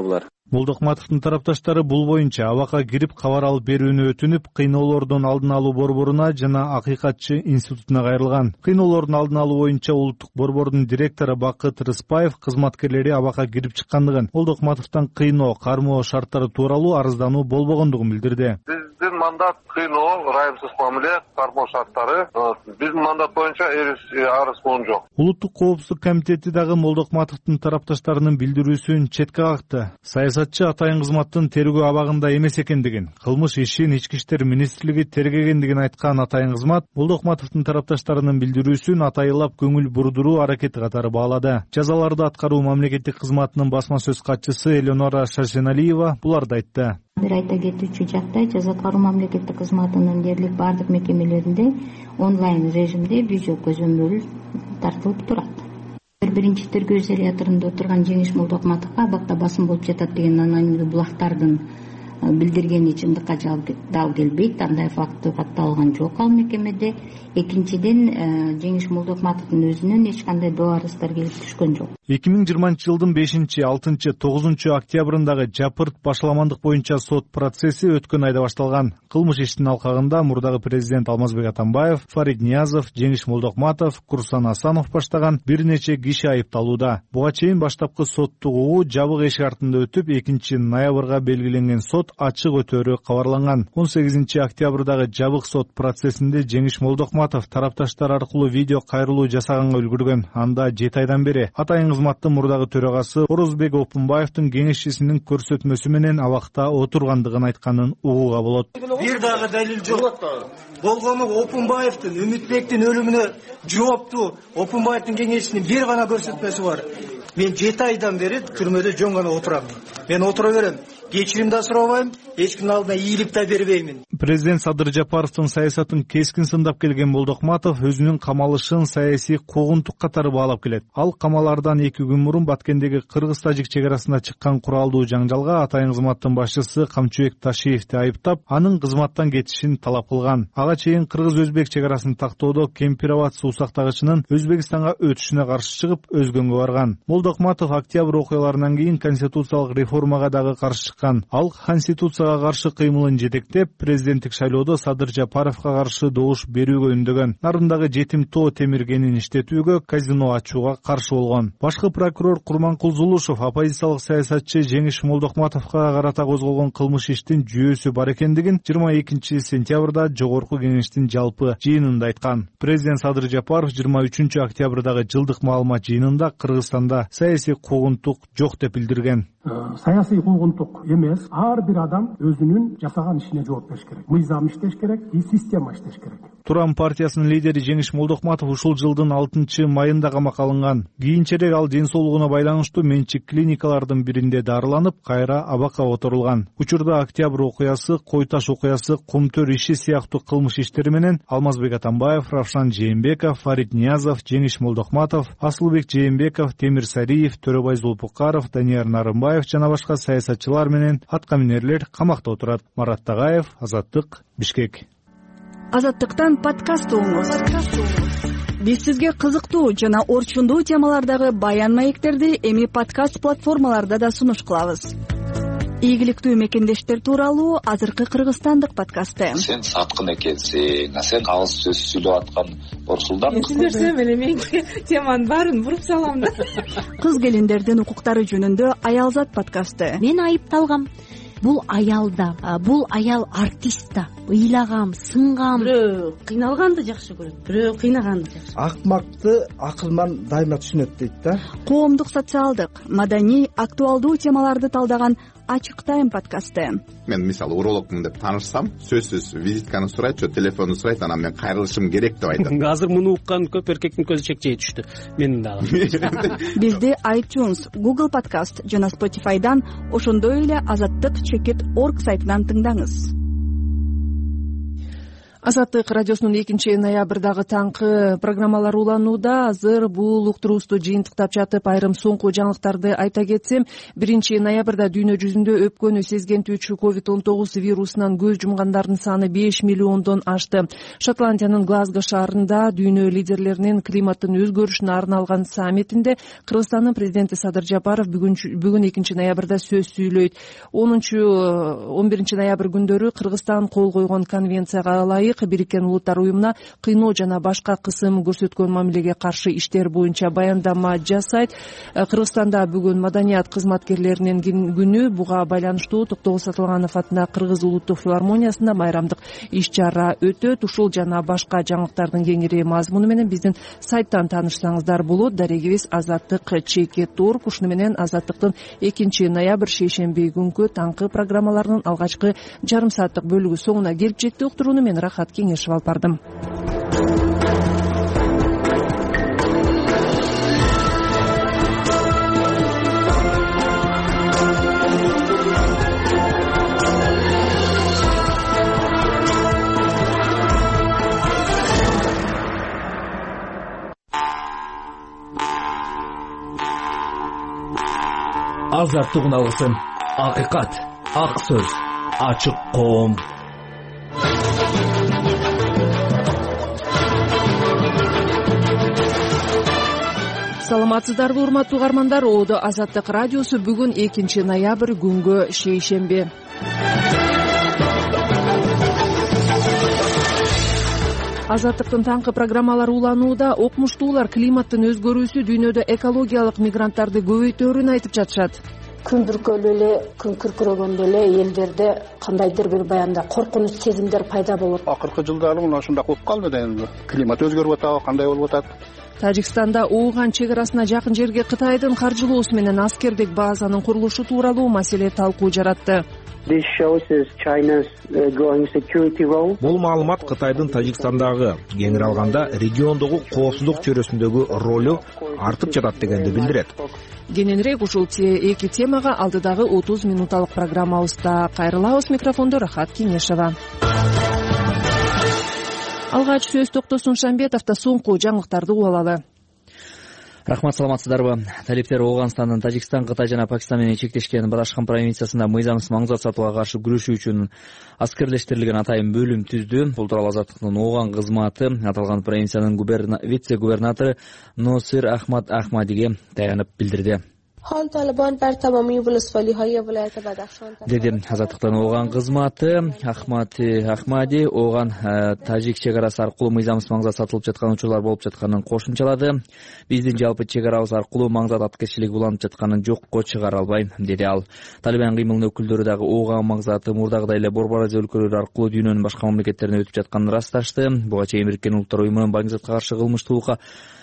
Молдокматовдун тарапташтары бул боюнча абакка кирип кабар алып берүүнү өтүнүп, кыйноолордун алдын алуу борборуна жана Акыйкатчы институтуна кайрылган. Кыйноолордун алдын алуу боюнча улуттук борбордун директору Бакыт Рыспаев кызматкерлери абакка кирип чыккандыгын, Молдокматовдон кыйноо, кармоо шарттары тууралуу арыздануу болбогондугун билдирди. Биздин мандат кыйноо, ырайымсыз мамиле, кармоо шарттары. Биздин мандат боюнча арыз болгон жок. Улуттук коопсуздук комитети дагы Молдокматовдун тарапташтарынын билдирүүсүн четке какты. Саясатчы атайын кызматтын тергөө абагында эмес экендигин, кылмыш ишин Ички иштер министрлиги тергегендигин айткан атайын кызмат Молдокматовдун тарапташтарынын билдирүүсүн атайылап көңүл бурдуруу аракети катары баалады. Жазаларды аткаруу мамлекеттик кызматынын басма сөз катчысы Элеонора Шарсеналиева буларды айтты. Бир айта кетүүчү жакта жаза аткаруу мамлекеттик кызматынын дээрлик бардык мекемелеринде онлайн режимде видео көзөмөл тартылып турат. Биринчи тергөө изоляторунда отурган Жеңиш Молдокматовго абакта басым болуп жатат деген анонимдүү булактардын билдиргени чындыкка дал келбейт. Андай факты катталган жок ал мекемеде. Экинчиден, Жеңиш Молдокматовдун өзүнөн эч кандай доо арыздар келип түшкөн жок. эки миң жыйырманчы жылдын бешинчи, алтынчы, тогузунчу октябрындагы жапырт башаламандык боюнча сот процесси өткөн айда башталган. Кылмыш иштин алкагында мурдагы президент Алмазбек Атамбаев, Фарид Ниязов, Жеңиш Молдокматов, Курсан Асанов баштаган бир нече киши айыпталууда. Буга чейин баштапкы соттук угуу жабык эшик артында өтүп, экинчи ноябрга белгиленген сот ачык өтөөрү кабарланган. он сегизинчи октябрдагы жабык сот процессинде Жеңиш Молдокматов тарапташтар аркылуу видео кайрылуу жасаганга үлгүргөн. Анда жети айдан бери атайын кызматтын мурдагы төрагасы Орозбек Опунбаевдин кеңешчисинин көрсөтмөсү менен абакта отургандыгын айтканын угууга болот. Бир дагы далил жок. Болгону Опунбаевдин, Үмүтбектин өлүмүнө жооптуу Опунбаевдин кеңешчисинин бир гана көрсөтмөсү бар. Мен жети айдан бери түрмөдө жөн гана отурам. Мен отура берем. Кечирим да сурабайм, эч кимдин алдына ийгилик да бербеймин. Президент Садыр Жапаровдун саясатын кескин сындап келген Молдокматов өзүнүн камалышын саясий куугунтук катары баалап келет. Ал камалардан эки күн мурун Баткендеги кыргыз-тажик чек арасында чыккан куралдуу жаңжалга атайын кызматтын башчысы Камчыбек Ташиевди айыптап, анын кызматтан кетишин талап кылган. Ага чейин кыргыз-өзбек чек арасын тактоодо Кемпироват суу сактагычынын Өзбекстанга өтүшүнө каршы чыгып, өзгөнгө барган. Молдокматов октябрь окуяларынан кийин конституциялык реформага дагы каршы чыккан. Ал конституцияга каршы кыймылын жетектеп, президенттик шайлоодо Садыр Жапаровго каршы добуш берүүгө үндөгөн. Нарындагы жетим тоо темиргенин иштетүүгө, казино ачууга каршы болгон. Башкы прокурор Курманкул Зулушев оппозициялык саясатчы Жеңиш Молдокматовго карата козголгон кылмыш иштин жүйөсү бар экендигин жыйырма экинчи сентябрда жогорку кеңештин жалпы жыйынында айткан. Президент Садыр Жапаров жыйырма үчүнчү октябрдагы жылдык маалымат жыйынында Кыргызстанда саясий куугунтук жок деп билдирген. Саясий куугунтук эмес, ар бир адам өзүнүн жасаган ишине жооп бериш керек. Мыйзам иштеш керек, и система иштеш керек. Туран партиясынын лидери Жеңиш Молдокматов ушул жылдын алтынчы майында камакка алынган. Кийинчерээк ал ден соолугуна байланыштуу менчик клиникалардын биринде дарыланып, кайра абакка отурулган. Учурда октябрь окуясы, Кой таш окуясы, Кумтөр иши сыяктуу кылмыш иштери менен Алмазбек Атамбаев, Равшан Жээнбеков, Фарид Ниязов, Жеңиш Молдокматов, Асылбек Жээнбеков, Темир Сариев, Төрөбай Зулпукаров, Данияр Нарымбаев жана башка саясатчылар менен аткаминерлер камакта отурат. Марат Тагаев, Азаттык, Бишкек. Азаттыктан подкаст угуңуз. Биз сизге кызыктуу жана орчундуу темалардагы баян маектерди эми подкаст платформаларда да сунуш кылабыз. Ийгиликтүү мекендештер тууралуу азыркы кыргызстандык подкасты. Сен саткын экенсиң, сен алыс сөз сүйлөп аткан Орсулдан. Сиздерсе менен мен теманын баарын буруп салам да. Кыз келиндердин укуктары жөнүндө Аялзат подкасты. Мен айыпталгам. Бул аял да, бул аял артист да. Ыйлагам, сынгам. Бирөө кыйналганды жакшы көрөт, бирөө кыйнаганды жакшы. Акмакты акылман дайыма түшүнөт дейт да. Коомдук, социалдык, маданий, актуалдуу темаларды талдаган Ачык тайм подкасты. Мен мисалы урологмун деп таанышсам, сөзсүз визитканы сурайт, жо телефонду сурайт, анан мен кайрылышым керек деп айтам. Азыр муну уккан көп эркектин көзү чекчей түштү. Менин дагы. Бизди iTunes, Google Podcast жана Spotify'дан, ошондой эле азаттык чекит точка орг сайтынан тыңдаңыз. Азаттык радиосунун экинчи ноябрдагы таңкы программалары уланууда. Азыр бул уктуруубузду жыйынтыктап жатып айрым соңку жаңылыктарды айта кетсем, биринчи ноябрда дүйнө жүзүндө өпкөнү сезгентүүчү ковид он тогуз вирусунан көз жумгандардын саны беш миллиондон ашты. Шотландиянын Глазго шаарында дүйнө лидерлеринин климаттын өзгөрүшүнө арналган саммитинде Кыргызстандын президенти Садыр Жапаров бүгүн экинчи ноябрда сөз сүйлөйт. он биринчи ноябрь күндөрү Кыргызстан кол койгон конвенцияга ылайык Бириккен Улуттар уюмуна кыйноо жана башка кысым көрсөткөн мамилеге каршы иштер боюнча баяндама жасайт. Кыргызстанда бүгүн маданият кызматкерлеринин күнү. Буга байланыштуу Токтогул Сатылганов атындагы Кыргыз улуттук филармониясында майрамдык иш-чара өтөт. Ушул жана башка жаңылыктардын кеңири мазмуну менен биздин сайттан таанышсаңыздар болот. Дарегибиз азаттык чекит точка орг. Ушуну менен Азаттыктын экинчи ноябрь шейшемби күнкү таңкы программаларынын алгачкы жарым сааттык бөлүгү соңуна келип жетти. Уктурууну мен Рахат Кеңешев алып бардым. Азаттык алгысы, акыйкат, ак сөз, ачык коом. Саламатсыздарбы, урматтуу угармандар? Оодо Азаттык радиосу бүгүн экинчи ноябрь күнгө шейшемби. Азаттыктын таңкы программалары уланууда. Окумуштуулар климаттын өзгөрүүсү дүйнөдө экологиялык мигранттарды көбөйтөөрүн айтып жатышат. Күн бүркөлүү эле, күн күркүрөгөндө эле элдерде кандайдыр бир баягындай коркунуч сезимдер пайда болот. Акыркы жылдары мына ушундай болуп калды да эми. Климат өзгөрүп атабы, кандай болуп атат? Тажикстанда Ооган чек арасына жакын жерге Кытайдын каржылоосу менен аскердик базанын курулушу тууралуу маселе талкуу жаратты. Бул маалымат Кытайдын Тажикстандагы, кеңири алганда региондогу коопсуздук чөйрөсүндөгү ролу артып жатат дегенди билдирет. Кененирээк ушул эки темага алдыдагы отуз минуталык программабызда кайрылабыз. Микрофондо Рахат Кеңешева. Алгач сөз Токтосун Шамбетовдо соңку жаңылыктарды угуп алалы. Рахмат, саламатсыздарбы? Талиптер Ооганстандын Тажикстан, Кытай жана Пакистан менен чектешкен Бадашхан провинциясында мыйзамсыз маңзат сатууга каршы күрөшүү үчүн аскерлештирилген атайын бөлүм түздү. Бул тууралуу Азаттыктын Ооган кызматы аталган провинциянын вице-губернатору Носир Ахмад Ахмадиге таянып билдирди. حال طالبان بر تمامی ولسوالی‌های ولایت بدخشان деди Азаттыктын Ооган кызматы. Ахмад Ахмади Ооган тажик чек арасы аркылуу мыйзамсыз маңзат сатылып жаткан учурлар болуп жатканын кошумчалады. Биздин жалпы чек арабыз аркылуу маңзат аткечилиги уланып жатканын жокко чыгара албайм, деди ал. Талибан кыймылынын өкүлдөрү дагы Ооган маңзаты мурдагыдай эле Борбор Азия өлкөлөрү аркылуу дүйнөнүн башка мамлекеттерине өтүп жатканын ырасташты. Буга чейин Бириккен Улуттар уюмунун маңзатка каршы кылмыштуулукка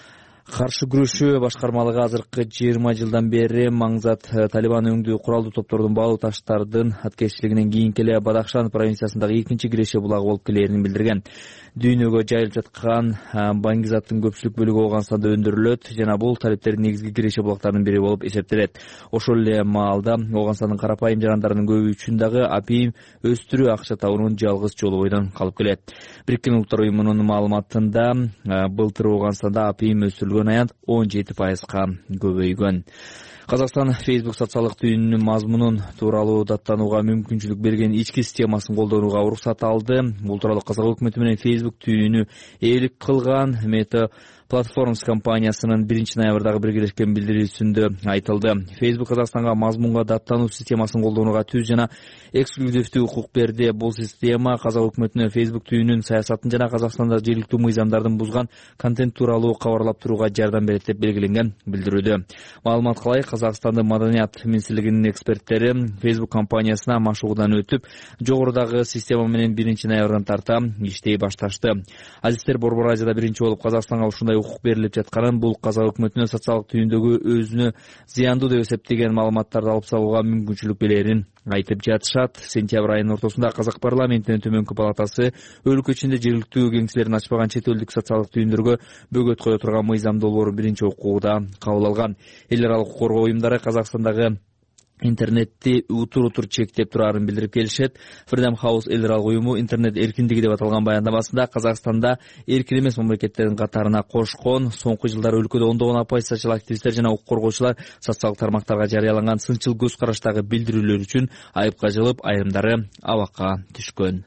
каршы күрөшүү башкармалыгы азыркы жыйырма жылдан бери маңзат Талибан өңдүү куралдуу топтордун баалуу таштардын аткечилигинен кийинки эле Бадахшан провинциясындагы экинчи киреше булагы болуп келээрин билдирген. Дүйнөгө жайылып жаткан баңгизаттын көпчүлүк бөлүгү Ооганстанда өндүрүлөт жана бул талиптердин негизги киреше булактарынын бири болуп эсептелет. Ошол эле маалда Ооганстандын карапайым жарандарынын көбү үчүн дагы апийим өстүрүү акча табуунун жалгыз жолу бойдон калып келет. Бириккен Улуттар уюмунун маалыматында былтыр Ооганстанда апийим өсүрүлгөн аянт он жети пайызга көбөйгөн. Казакстан Facebook социалдык түйүнүнүн мазмунун тууралуу даттанууга мүмкүнчүлүк берген ички системасын колдонууга уруксат алды. Бул тууралуу Казак өкмөтү менен Facebook түйүнү ээлик кылган Meta Platforms компаниясынын биринчи ноябрдагы биргелешкен билдирүүсүндө айтылды. Facebook Казакстанга мазмунга даттануу системасын колдонууга түз жана эксклюзивдүү укук берди. Бул система Казак өкмөтүнө Facebook түйүнүнүн саясатын жана Казакстанда жергиликтүү мыйзамдардын бузган контент тууралуу кабарлап турууга жардам берет деп белгиленген билдирүүдө. Маалыматка ылайык, Казакстандын маданият министрлигинин эксперттери Facebook компаниясына машыгуудан өтүп, жогорудагы система менен биринчи ноябрдан тарта иштей башташты. Азиздер, Борбор Азияда биринчи болуп Казакстанга ушундай укук берилип жатканын, бул Казак өкмөтүнө социалдык түйүндөгү өзүнө зыяндуу деп эсептеген маалыматтарды алып салууга мүмкүнчүлүк берерин айтып жатышат. Сентябрь айынын ортосунда Казак парламентинин төмөнкү палатасы өлкө ичинде жергиликтүү кеңселерин ачпаган чет элдик социалдык түйүндөргө бөгөт кое турган мыйзам долбоорун биринчи окууда кабыл алган. Эл аралык коргоо уюмдары Казакстандагы интернетти утур утур чектеп турарын билдирип келишет. Freedom House эл аралык уюму интернет эркиндиги деп аталган баяндамасында Казакстанда эркин эмес мамлекеттердин катарына кошкон, соңку жылдары өлкөдө ондогон оппозициячыл активисттер жана укук коргоочулар социалдык тармактарга жарыяланган сынчыл көз караштагы билдирүүлөр үчүн айыпка жылып, айрымдары абакка түшкөн.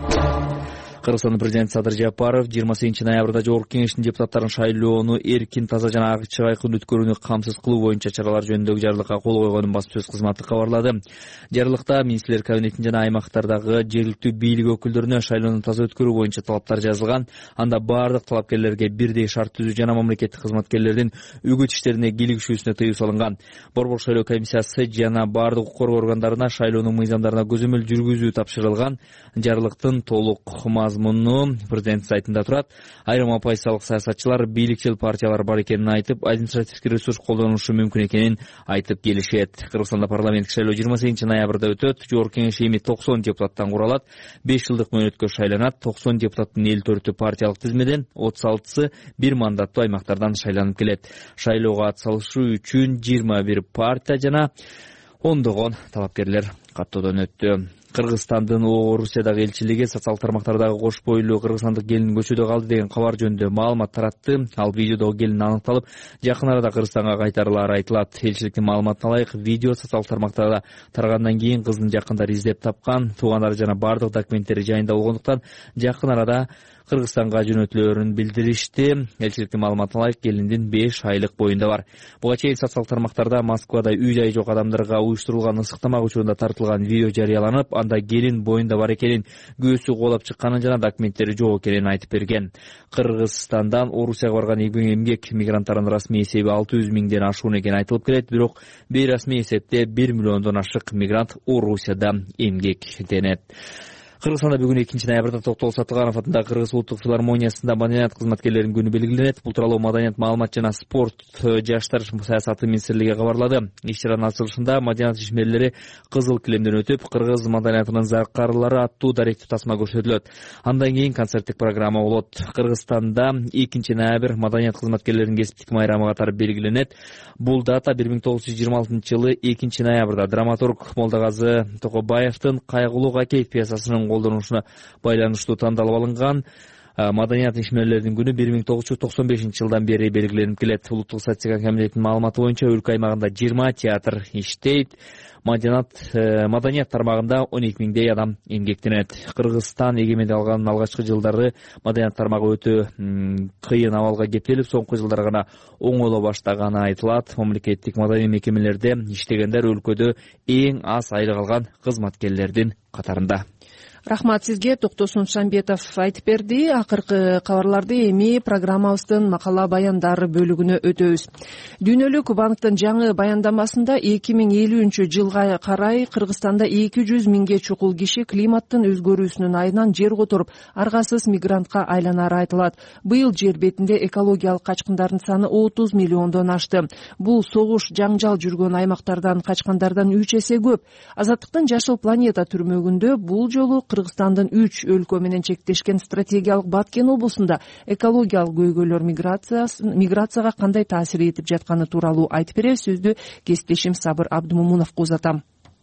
Кыргызстандын президенти Садыр Жапаров жыйырма сегизинчи ноябрда Жогорку Кеңештин депутаттарын шайлоону эркин, таза жана ачык айкын өткөрүүнү камсыз кылуу боюнча чаралар жөнүндөгү жарлыкка кол койгонун басма сөз кызматы кабарлады. Жарлыкта министрлер кабинетин жана аймактардагы жергиликтүү бийлик өкүлдөрүнө шайлоону таза өткөрүү боюнча талаптар жазылган. Анда бардык талапкерлерге бирдей шарт түзүү жана мамлекеттик кызматкерлердин үгүт иштерине кийлигишүүсүнө тыюу салынган. Борбор шайлоо комиссиясы жана бардык укук коргоо органдарына шайлоонун мыйзамдарына көзөмөл жүргүзүү тапшырылган. Жарлыктын толук мазмуну президент сайтында турат. Айрым оппозициялык саясатчылар бийликчил партиялар бар экенин айтып, административдик ресурс колдонушу мүмкүн экенин айтып келишет. Кыргызстанда парламенттик шайлоо жыйырма сегизинчи ноябрда өтөт. Жогорку Кеңеш эми токсон депутаттан куралат. беш жылдык мөөнөткө шайланат. токсон депутаттын элүү төртү партиялык тизмеден, отуз алтысы бир мандаттуу аймактардан шайланып келет. Шайлоого атсалышуу үчүн жыйырма бир партия жана ондогон талапкерлер каттоодон өттү. Кыргызстандын Орусиядагы элчилиги социалдык тармактардагы кош бойлуу кыргызстандык келин көчөдө калды деген кабар жөнүндө маалымат таратты. Ал видеодогу келин аныкталып, жакын арада Кыргызстанга кайтарылары айтылат. Элчиликтин маалыматына ылайык, видео социалдык тармактарда тарагандан кийин кыздын жакындары издеп тапкан, туугандары жана бардык документтери жайында болгондуктан жакын арада Кыргызстанга жөнөтүлөөрүн билдиришти. Элчиликтин маалыматына ылайык, келиндин беш айлык боюнда бар. Буга чейин социалдык тармактарда Москвада үй-жайы жок адамдарга уюштурулган ысык тамак учурунда тартылган видео жарыяланып, анда келин боюнда бар экенин, көөсү куулап чыкканын жана документтери жок экенин айтып берген. Кыргызстандан Орусияга барган эмгек мигранттарынын расмий эсеби алты жүз миңден ашуун экени айтылып келет, бирок бейрасмий эсепте бир миллиондон ашык мигрант Орусияда эмгектенет. Кыргызстанда бүгүн экинчи ноябрда Токтол Сатыганов атындагы Кыргыз улуттук филармониясында маданият кызматкерлеринин күнү белгиленет. Бул тууралуу Маданият, маалымат жана спорт, жаштар саясаты министрлиги кабарлады. Иш-чаранын ачылышында маданият ишмерлери кызыл килемден өтүп, кыргыз маданиятынын заркарлары аттуу даректүү тасма көрсөтүлөт. Андан кийин концерттик программа болот. Кыргызстанда экинчи ноябрь маданият кызматкерлеринин кесиптик майрамы катары белгиленет. Бул дата бир миң тогуз жүз жыйырма алтынчы жылы экинчи ноябрда драматург Молдогазы Токобаевдин Кайгылуу Какей пьесасынын колдонушуна байланыштуу тандалып алынган. Маданият ишмерлеринин күнү бир миң тогуз жүз токсон бешинчи жылдан бери белгиленип келет. Улуттук статистика комитетинин маалыматы боюнча өлкө аймагында жыйырма театр иштейт. Маданият маданият тармагында он эки миңдей адам эмгектенет. Кыргызстан эгемендик алган алгачкы жылдары маданият тармагы өтө кыйын абалга кептелип, соңку жылдары гана оңоло баштаганы айтылат. Мамлекеттик маданий мекемелерде иштегендер өлкөдө эң аз айлык алган кызматкерлердин катарында. Рахмат сизге, Токтосун Шамбетов айтып берди. Акыркы кабарларды эми программабыздын макала баяндар бөлүгүнө өтөбүз. Дүйнөлүк банктын жаңы баяндамасында эки миң элүүнчү жылга карай Кыргызстанда эки жүз миңге чукул киши климаттын өзгөрүүсүнүн айынан жер которуп, аргасыз мигрантка айланары айтылат. Быйыл жер бетинде экологиялык качкындардын саны отуз миллиондон ашты. Бул согуш, жаңжал жүргөн аймактардан качкандардан үч эсе көп. Азаттыктын Жашыл планета түрмөгүндө бул жолу Кыргызстандын үч өлкө менен чектешкен стратегиялык Баткен облусунда экологиялык көйгөйлөр миграцияга кандай таасир этип жатканы тууралуу айтып беребиз. Сөздү кесиптешим Сабыр Абдымомуновго узатам.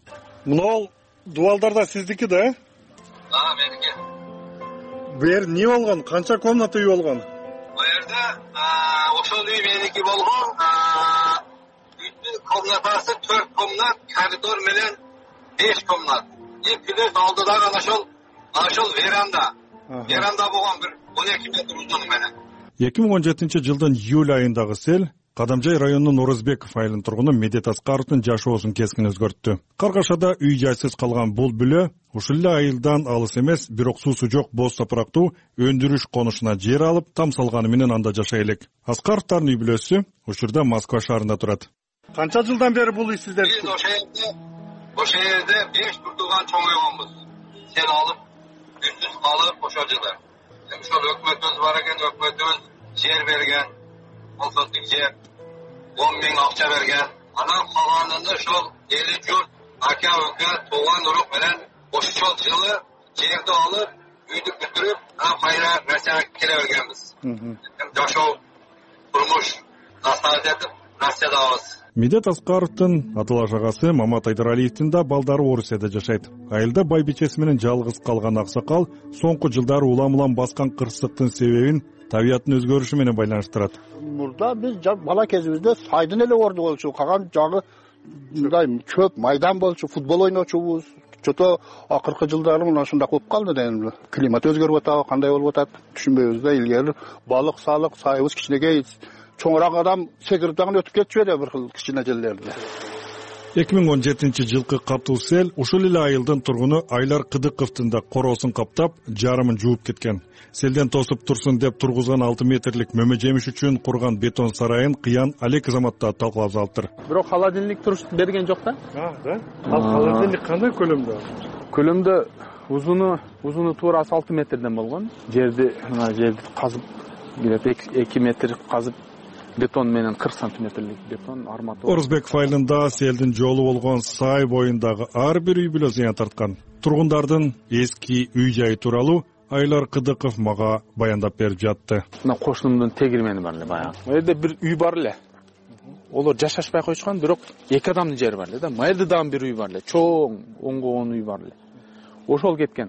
Мынау дубалдарда сиздики да, э? А, меники. Бу жер эмне болгон? Канча комната үй болгон? Бу жерде ошол үй меники болгон. Үйдүн комнатасы төрт комнат, коридор менен беш комнат. И плюс алдыдагы ana ошол ошол веранда. Веранда болгон бир он эки метр узуну менен. эки миң он жетинчи жылдын июль айындагы сел Кадамжай районунун Орозбеков айылынын тургуну Медет Аскаровдун жашоосун кескин өзгөрттү. Каргашада үй жайсыз калган бул бүлө ушул эле айылдан алыс эмес, бирок суусу жок боз топурактуу өндүрүш конушуна жер алып, там салганы менен анда жашай элек. Аскаровдун үй бүлөсү ушурда Москва шаарында турат. Канча жылдан бери бул үй сиздер? Биз ошол жерде ошол жерде беш туртуган чоңойгонбуз. Сел алып, үстүз калып ошол жылы. Ошол өкмөтүбүз бар экен, өкмөтүбүз жер берген. Колсоздук жер он миң акча берген. Анан калганында ошол эли журт, ака ука, тууган урук менен ошол жылы жерди алып, үйдү бүтүрүп, анан кайра Россияга келе бергенбиз. Жашоо, турмуш насаат этип, Россиядабыз. Медет Аскаровдун аталаш агасы Мамат Айдаралиевдин да балдары Орусияда жашайт. Айылда байбичеси менен жалгыз калган аксакал соңку жылдары улам-улам баскан кырсыктын себебин табияттын өзгөрүшү менен байланыштырат. Мурда биз бала кезибизде сайдын эле орду болчу, калган жагы мындай чөп майдан болчу, футбол ойночубуз. Чото акыркы жылдары мына ушундай болуп калды да. Климат өзгөрүп атабы, кандай болуп атат түшүнбөйбүз да. Илгери балык, салык, сайыбыз кичинекей, чоңураак адам секирип дагы өтүп кетчү эле бир кыл кичине жерлерде. эки миң он жетинчи жылкы катуу сел ушул эле айылдын тургуну Айлар Кыдыковдун да короосун каптап, жарымын жууп кеткен. Селден тосуп турсун деп тургузган алты метрлик мөмө жемиш үчүн курган бетон сарайын кыян Алек Азаматта талкалап залыптыр. Бирок холодильник туруш берген жок да? А, да. Ал холодильник кандай көлөмдө? Көлөмдө узуну, узуну туурасы алты метрден болгон. Жерди, мына жерди казып, эки метр казып бетон менен кырк сантиметрлик бетон арматура. Орузбеков айылында селдин жолу болгон сай боюндагы ар бир үй бүлө зыян тарткан. Тургундардын эски үй жайы тууралуу Айлар Кыдыков мага баяндап берип жатты. Мына кошунумдун тегирмени бар эле баягы. Мына жерде бир үй бар эле. Олар жашашпай койчуган, бирок эки адамдын жери бар эле да. Мына жерде дагы бир үй бар эле. Чоң, оңгон үй бар эле. Ошол кеткен.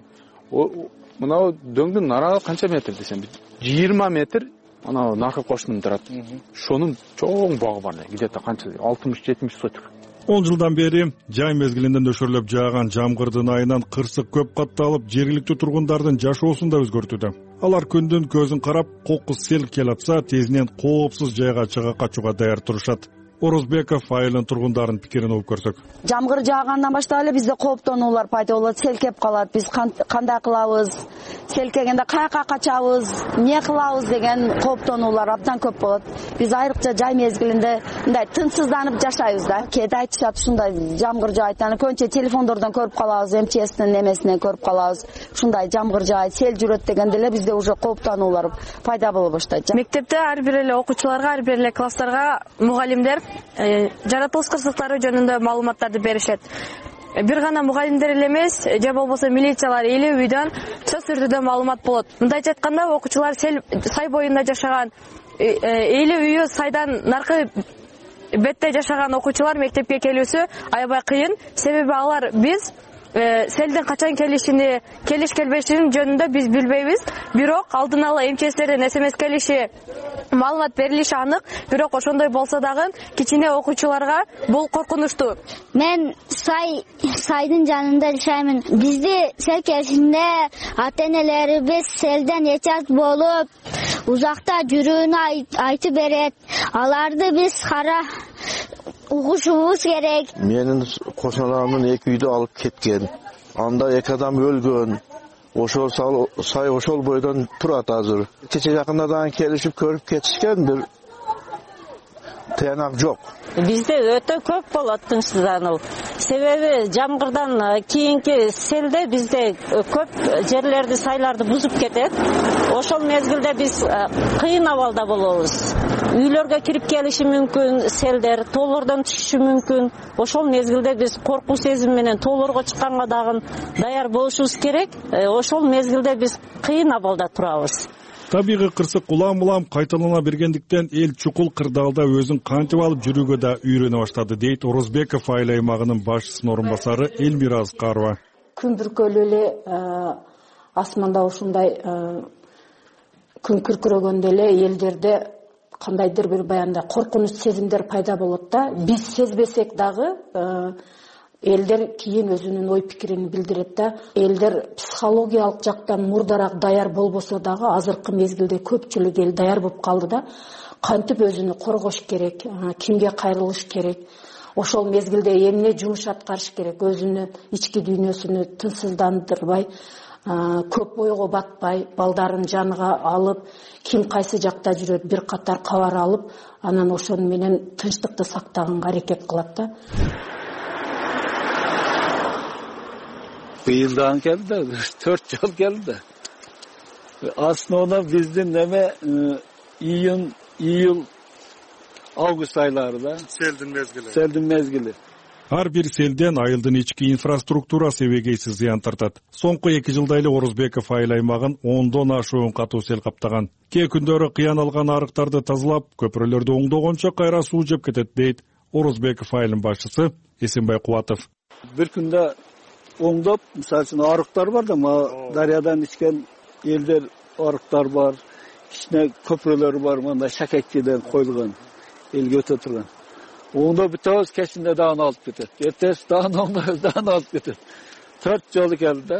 Мына дөңдүн нарагы канча метр десем, жыйырма метр. Ана наркы кошунум турат. Шонун чоң багы бар эле. Где-то канча алтымыш жетимиш соток. он жылдан бери жай мезгилинде нөшөрлөп жааган жамгырдын айынан кырсык көп катталып, жергиликтүү тургундардын жашоосун да өзгөртүүдө. Алар күндүн көзүн карап, кокус сел келатса, тезинен коопсуз жайга чыга качууга даяр турушат. Орузбеков айылын тургундарын пикирин угуп көрсөк. Жамгыр жаагандан баштап эле бизде кооптонуулар пайда болот, сел кеп калат. Биз кандай кылабыз? Сел келгенде каяка качабыз? Эмне кылабыз деген кооптонуулар абдан көп болот. Биз айрыкча жай мезгилинде мындай тынчсызданып жашайбыз да. Кээде айтышат ушундай жамгыр жаайт. Аны көбүнчө телефондордон көрүп калабыз, эм че эстин немесинен көрүп калабыз. Ушундай жамгыр жаайт, сел жүрөт дегенде эле бизде уже кооптонуулар пайда боло баштайт. Мектепте ар бир эле окуучуларга, ар бир эле класстарга мугалимдер жаратылыш кырсыктары жөнүндө маалыматтарды беришет. Бир гана мугалимдер эле эмес, же болбосо милициялар элүү үйдөн сөз түрдө маалымат болот. Мындайча айтканда, окуучулар сел сай боюнда жашаган, элүү үйү сайдан наркы бетте жашаган окуучулар мектепке келүүсү аябай кыйын. Себеби алар биз селдин качан келишини, келиш келбешин жөнүндө биз билбейбиз. Бирок алдын ала эм че эстерден эс эм эс келиши, маалымат берилиши анык. Бирок ошондой болсо дагы кичине окуучуларга бул коркунучтуу. Мен сай сайдын жанында жашаймын. Бизди сел келишинде ата-энелерибиз селден эчас болуп, узакта жүрүүнү айтып берет. Аларды биз кара угушубуз керек. Менин кошуналарымдын эки үйдү алып кеткен. Анда эки адам өлгөн. Ошол сай ошол бойдон турат азыр. Кече жакындардан келишип көрүп кетишкен, бир тыянак жок. Бизде өтө көп болот тынчсыздануу. Себеби жамгырдан кийинки селде бизде көп жерлерди, сайларды бузуп кетет. Ошол мезгилде биз кыйын абалда болобуз. Үйлөргө кирип келиши мүмкүн, селдер тоолордон түшүшү мүмкүн. Ошол мезгилде биз коркуу сезим менен тоолорго чыкканга дагы даяр болушубуз керек. Ошол мезгилде биз кыйын абалда турабыз. Табигый кырсык улам-улам кайталана бергендиктен эл чукул кырдаалда өзүн кантип алып жүрүүгө да үйрөнө баштады, дейт Орузбеков айыл аймагынын башчысынын орун басары Элмира Аскарова. Күн бүркөлүү эле асманда ушундай күн күркүрөгөндө эле элдерде кандайдыр бир баягындай коркунуч сезимдер пайда болот да. Биз сезбесек дагы элдер кийин өзүнүн ой пикирин билдирет да. Элдер психологиялык жактан мурдараак даяр болбосо дагы азыркы мезгилде көпчүлүк эл даяр болуп калды да. Кантип өзүнү коргош керек, кимге кайрылыш керек, ошол мезгилде эмне жумуш аткарыш керек, өзүнүн ички дүйнөсүнү тынчсыздандырбай, көп ойго батпай, балдарын жаныга алып, ким кайсы жакта жүрөт бир катар кабар алып, анан ошону менен тынчтыкты сактаганга аракет кылат да. Быйылдан келди, төрт жыл келди. Основно биздин неме июнь, июль, август айларында. Селдин мезгили. Селдин мезгили. Ар бир селден айылдын ички инфраструктурасы эбегейсиз зыян тартат. Соңку эки жылда эле Орузбеков айыл аймагын ондон ашуун катуу сел каптаган. Кээ күндөрү кыян алган арыктарды тазалап, көпүрөлөрдү оңдогончо кайра суу жеп кетет, дейт Орозбеков айылынын башчысы Эсенбай Кубатов. Бир күндө оңдоп, мисалы үчүн арыктар бар да, дарыядан ичкен элдер арыктар бар, кичине көпүрөлөр бар, мындай шакекчиден коюлган, элге өтө турган. Оңдоп бүтөбүз, кечинде дагы алып кетет. Эртеси дагы оңдоп, дагы алып кетет. Төрт жолу келди да.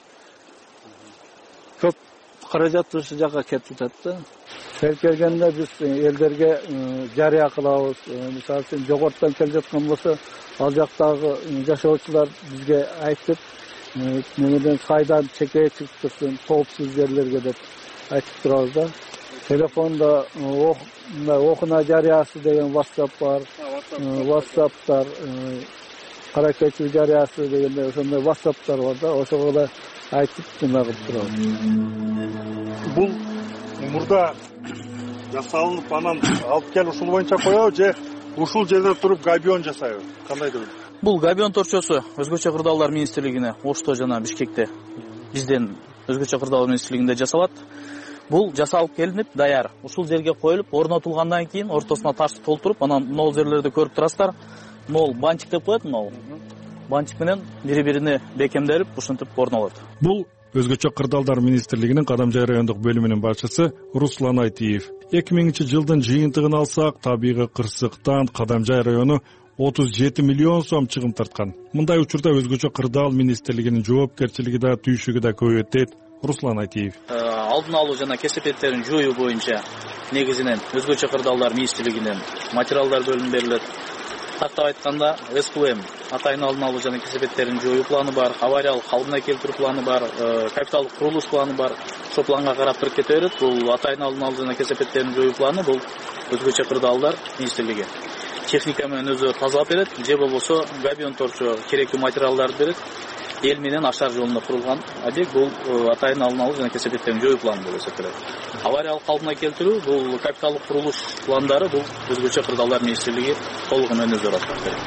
Көп каражат ушу жака кетип атты. Сел келгенде биз элдерге жарыя кылабыз. Мисалы үчүн жогорттон келип жаткан болсо, ал жактагы жашоочулар бизге айтып, немеден сайдан чекeye чыгып турсын, коопсуз жерлерге деп айтып турабыз да. Телефонда окуна жарыясы деген WhatsApp бар, WhatsApp'тар, кара keçи жарыясы дегенде ошондой WhatsApp'тар бар да, ошого да айтып кылып турабыз. Бул мурда жасалынып анан алып кел ушул боюнча коебу же ушул жерде туруп габион жасайбы? Кандай деп? Бул габион торчосу өзгөчө кырдаалдар министрлигине Ошто жана Бишкекте бизден өзгөчө кырдаалдар министрлигинде жасалат. Бул жасалып келинип, даяр. Ушул жерге коюлуп, орнотулгандан кийин ортосуна таш толтуруп, анан могул жерлерди көрүп турасыздар. Могул банчик деп коет, могул. Банчик менен бири-бирине бекемдерип, ушинтип орнолот. Бул өзгөчө кырдаалдар министрлигинин Кадамжай райондук бөлүмүнүн башчысы Руслан Айтиев. эки миңинчи жылдын жыйынтыгын алсак, табигый кырсыктан Кадамжай району отуз жети миллион сом чыгым тарткан. Мындай учурда өзгөчө кырдаал министрлигинин жоопкерчилиги да, түйшүгү да көбөйөт дейт Руслан Айтиев. Алдын алуу жана кесепеттерин жоюу боюнча негизинен өзгөчө кырдаалдар министрлигинин материалдар бөлүнүп берилет. Тактап айтканда, эс ку эм атайын алдын алуу жана кесепеттерин жоюу планы бар, авариялык калыбына келтирүү планы бар, капиталдык курулуш планы бар. Ошол планга карап туруп кете берет. Бул атайын алдын алуу жана кесепеттерин жоюу планы бул өзгөчө кырдаалдар министрлиги техника менен өзү тазалап берет, же болбосо габион торчо керектүү материалдарды берет. Эл менен ашар жолунда курулган адек бул атайын алдын алуу жана кесепеттерин жоюу планы болуп эсептелет. Авариялык калыбына келтирүү бул капиталдык курулуш пландары бул өзгөчө кырдаалдар министрлиги толугу менен өзү аткарып берет.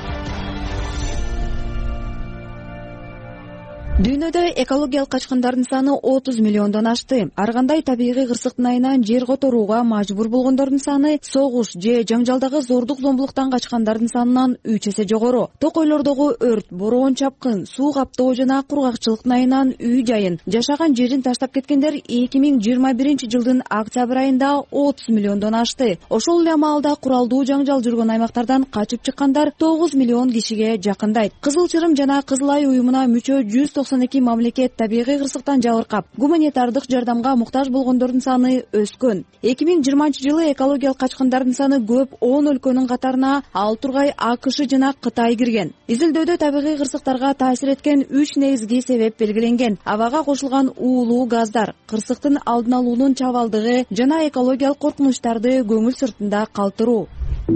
Дүйнөдө экологиялык качкындардын саны отуз миллиондон ашты. Ар кандай табигый кырсыктын айынан жер которууга мажбур болгондордун саны согуш же жаңжалдагы зордук зомбулуктан качкандардын санынан үч эсе жогору. Токойлордогу өрт, бороон чапкын, суу каптоо жана кургакчылыктын айынан үй жайын, жашаган жерин таштап кеткендер эки миң жыйырма биринчи жылдын октябрь айында отуз миллиондон ашты. Ошол эле маалда куралдуу жаңжал жүргөн аймактардан качып чыккандар тогуз миллион кишиге жакындайт. Кызыл Чырым жана Кызыл Ай уюмуна мүчө жүз токсон эки мамлекет табигый кырсыктан жабыркап, гуманитардык жардамга муктаж болгондордун саны өскөн. эки миң жыйырманчы жылы экологиялык качкындардын саны көп он өлкөнүн катарына ал тургай АКШ жана Кытай кирген. Изилдөөдө табигый кырсыктарга таасир эткен үч негизги себеп белгиленген. Абага кошулган уулуу газдар, кырсыктын алдын алуунун чабалдыгы жана экологиялык коркунучтарды көңүл сыртында калтыруу.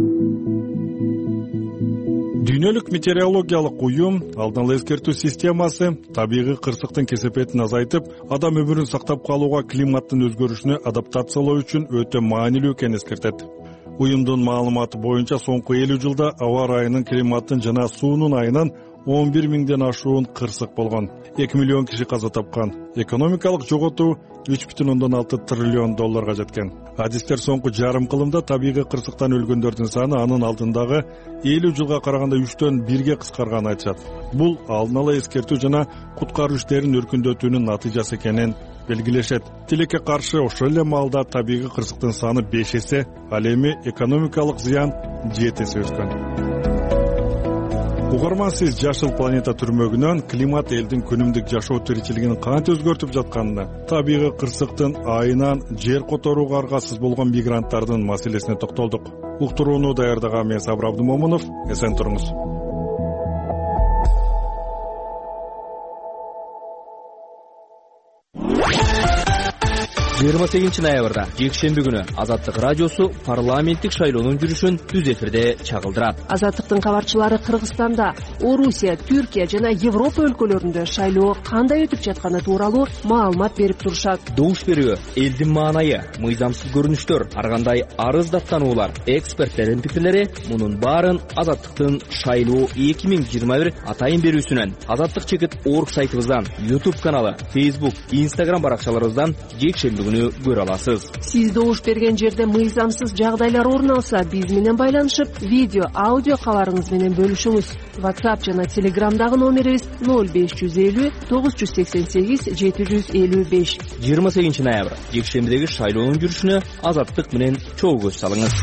Дүйнөлүк метеорологиялык уюм алдын ала эскертүү системасы табигый кырсыктын кесепетин азайтып, адам өмүрүн сактап калууга климаттын өзгөрүшүнө адаптациялоо үчүн өтө маанилүү экенин эскертет. Уюмдун маалыматы боюнча соңку элүү жылда аба ырайынын, климаттын жана суунун айынан он бир миңден ашуун кырсык болгон. эки миллион киши каза тапкан. Экономикалык жоготуу үч бүтүн ондон алты триллион долларга жеткен. Адистер соңку жарым кылымда табигый кырсыктан өлгөндөрдүн саны анын алдындагы элүү жылга караганда үчтөн бирге кыскарганын айтышат. Бул алдын ала эскертүү жана куткаруу иштерин өркүндөтүүнүн натыйжасы экенин белгилешет. Тилекке каршы ошол эле маалда табигый кырсыктын саны беш эсе, ал эми экономикалык зыян жети эсе өскөн. Угарман, сиз Жашыл планета түрмөгүнөн климат элдин күнүмдүк жашоо тиричилигин кантип өзгөртүп жатканына, табигый кырсыктын айынан жер которууга аргасыз болгон мигранттардын маселесине токтолдук. Уктурууну даярдаган мен Сабыр Абдымомунов. Эсен туруңуз. жыйырма сегизинчи ноябрда жекшемби күнү Азаттык радиосу парламенттик шайлоонун жүрүшүн түз эфирде чагылдырат. Азаттыктын кабарчылары Кыргызстанда, Орусия, Түркия жана Европа өлкөлөрүндө шайлоо кандай өтүп жатканы тууралуу маалымат берип турушат. Добуш берүү, элдин маанайы, мыйзамсыз көрүнүштөр, ар кандай арыз даттануулар, эксперттердин пикирлери — мунун баарын Азаттыктын шайлоо эки миң жыйырма бир атайын берүүсүнөн, Азаттык чекит орг сайтыбыздан, YouTube каналы, Facebook, Instagram баракчаларыбыздан жекшемби көпчүлүгүнү көрө аласыз. Сиз добуш берген жерде мыйзамсыз жагдайлар орун алса, биз менен байланышып, видео, аудио каларыңыз менен бөлүшүңүз. WhatsApp жана Telegramдагы номерибиз ноль беш жүз элүү тогуз жүз сексен сегиз жети жүз элүү беш. жыйырма сегизинчи ноябрь жекшембидеги шайлоонун жүрүшүнө Азаттык менен чогуу көз салыңыз.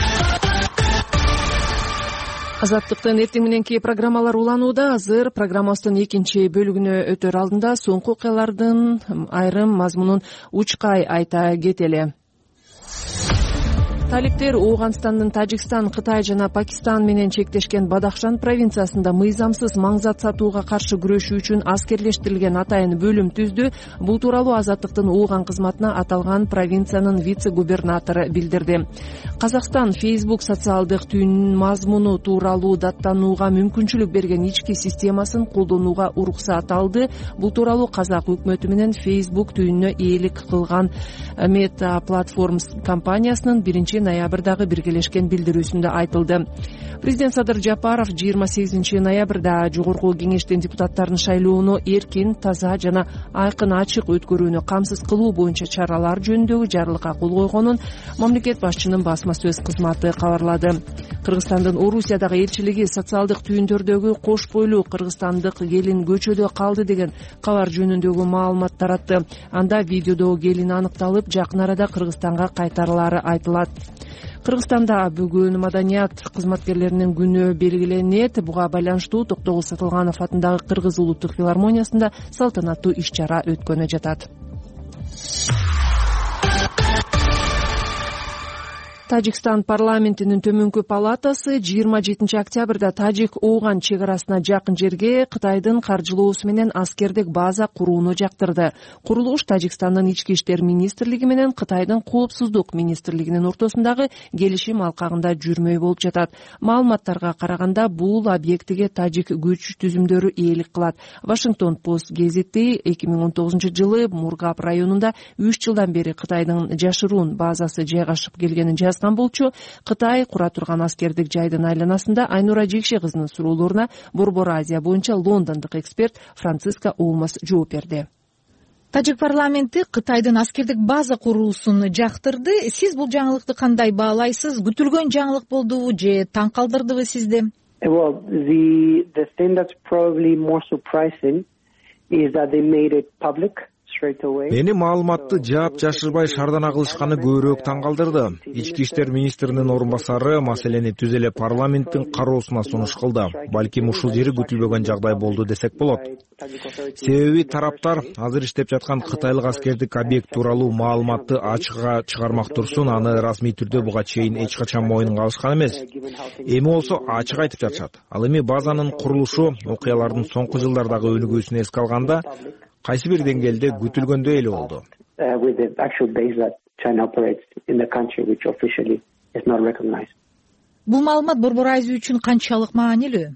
Азаттыктын эртең мененки программалар уланууда. Азыр программабыздын экинчи бөлүгүнө өтөр алдында соңку окуялардын айрым мазмунун учкай айта кетели. Талиптер Ооганстандын Тажикстан, Кытай жана Пакистан менен чектешкен Бадахшан провинциясында мыйзамсыз маңзат сатууга каршы күрөшүү үчүн аскерлештирилген атайын бөлүм түздү. Бул тууралуу Азаттыктын Ооган кызматына аталган провинциянын вице-губернатору билдирди. Казакстан Facebook социалдык түйүнүнүн мазмуну тууралуу даттанууга мүмкүнчүлүк берген ички системасын колдонууга уруксат алды. Бул тууралуу Казак өкмөтү менен Facebook түйүнүнө ээлик кылган Meta Platforms компаниясынын биринчи ноябрдагы биргелешкен билдирүүсүндө айтылды. Президент Садыр Жапаров жыйырма сегизинчи ноябрда жогорку кеңештин депутаттарын шайлоону эркин, таза жана айкын ачык өткөрүүнү камсыз кылуу боюнча чаралар жөнүндөгү жарлыкка кол койгонун мамлекет башчынын басма сөз кызматы кабарлады. Кыргызстандын Орусиядагы элчилиги социалдык түйүндөрдөгү кош бойлуу кыргызстандык келин көчөдө калды деген кабар жөнүндөгү маалымат таратты. Анда видеодогу келин аныкталып, жакын арада Кыргызстанга кайтарылары айтылат. Кыргызстанда бүгүн маданият кызматкерлеринин күнү белгиленет. Буга байланыштуу Токтогул Сатылганов атындагы Кыргыз улуттук филармониясында салтанаттуу иш-чара өткөнү жатат. Тажикстан парламентинин төмөнкү палатасы жыйырма жетинчи октябрда Тажик-Ооган чек арасына жакын жерге Кытайдын каржылоосу менен аскердик база курууну жактырды. Курулуш Тажикстандын ички иштер министрлиги менен Кытайдын коопсуздук министрлигинин ортосундагы келишим алкагында жүрмөй болуп жатат. Маалыматтарга караганда бул объектиге тажик күч түзүмдөрү ээлик кылат. Вашингтон Пост гезити эки миң он тогузунчу жылы Мургаб районунда үч жылдан бери Кытайдын жашыруун базасы жайгашып келгенин жазган болчу. Кытай кура турган аскердик жайдын айланасында Айнура Жекше кызынын суроолоруна Борбор Азия боюнча лондондук эксперт Франциска Олмос жооп берди. Тажик парламенти Кытайдын аскердик база куруусун жактырды. Сиз бул жаңылыкты кандай баалайсыз? Күтүлгөн жаңылык болдубу же таң калтырдыбы сизди? Well, the the thing that's probably more surprising is that they made it public. Мени маалыматты жаап жашырбай шардана кылышканы көбүрөөк таң калтырды. Ички иштер министринин орун басары маселени түз эле парламенттин кароосуна сунуш кылды. Балким ушул жери күтүлбөгөн жагдай болду десек болот. Себеби тараптар азыр иштеп жаткан кытайлык аскердик объект тууралуу маалыматты ачыкка чыгармак турсун, аны расмий түрдө буга чейин эч качан моюнга алышкан эмес. Эми болсо ачык айтып жатышат. Ал эми базанын курулушу окуялардын соңку жылдардагы өнүгүүсүн эске алганда кайсы бир деңгээлде күтүлгөндөй эле болду. Бул маалымат Борбор Азия үчүн канчалык маанилүү?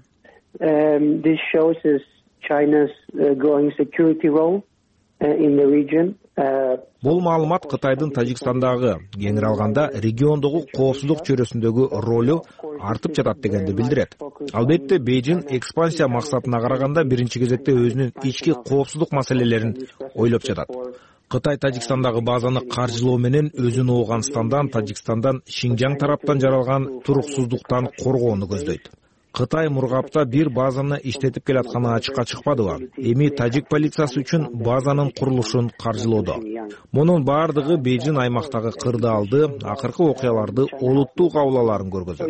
Бул маалымат Кытайдын Тажикстандагы, кеңири алганда региондогу коопсуздук чөйрөсүндөгү ролу артып жатат дегенди билдирет. Албетте Бейжин экспансия максатына караганда биринчи кезекте өзүнүн ички коопсуздук маселелерин ойлоп жатат. Кытай Тажикстандагы базаны каржылоо менен өзүн Ооганстандан, Тажикстандан, Шинжаң тараптан жаралган туруксуздуктан коргоону көздөйт. Кытай Мургапта бир базаны иштетип келатканы ачыкка чыкпадыбы? Эми тажик полициясы үчүн базанын курулушун каржылоодо. Мунун баардыгы Бейжин аймактагы кырдаалды, акыркы окуяларды олуттуу кабылаларын көргөзөт.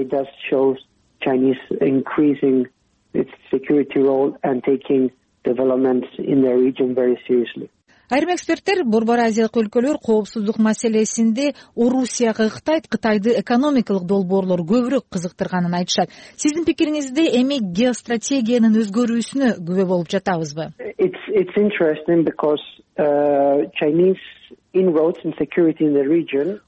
Айрым эксперттер Борбор Азиялык өлкөлөр коопсуздук маселесинде Орусияга Кытай, Кытайды экономикалык долбоорлор көбүрөөк кызыктырганын айтышат. Сиздин пикириңизде эми геостратегиянын өзгөрүүсүнө күбө болуп жатабызбы? It's it's interesting because uh, Chinese inroads in security in the region.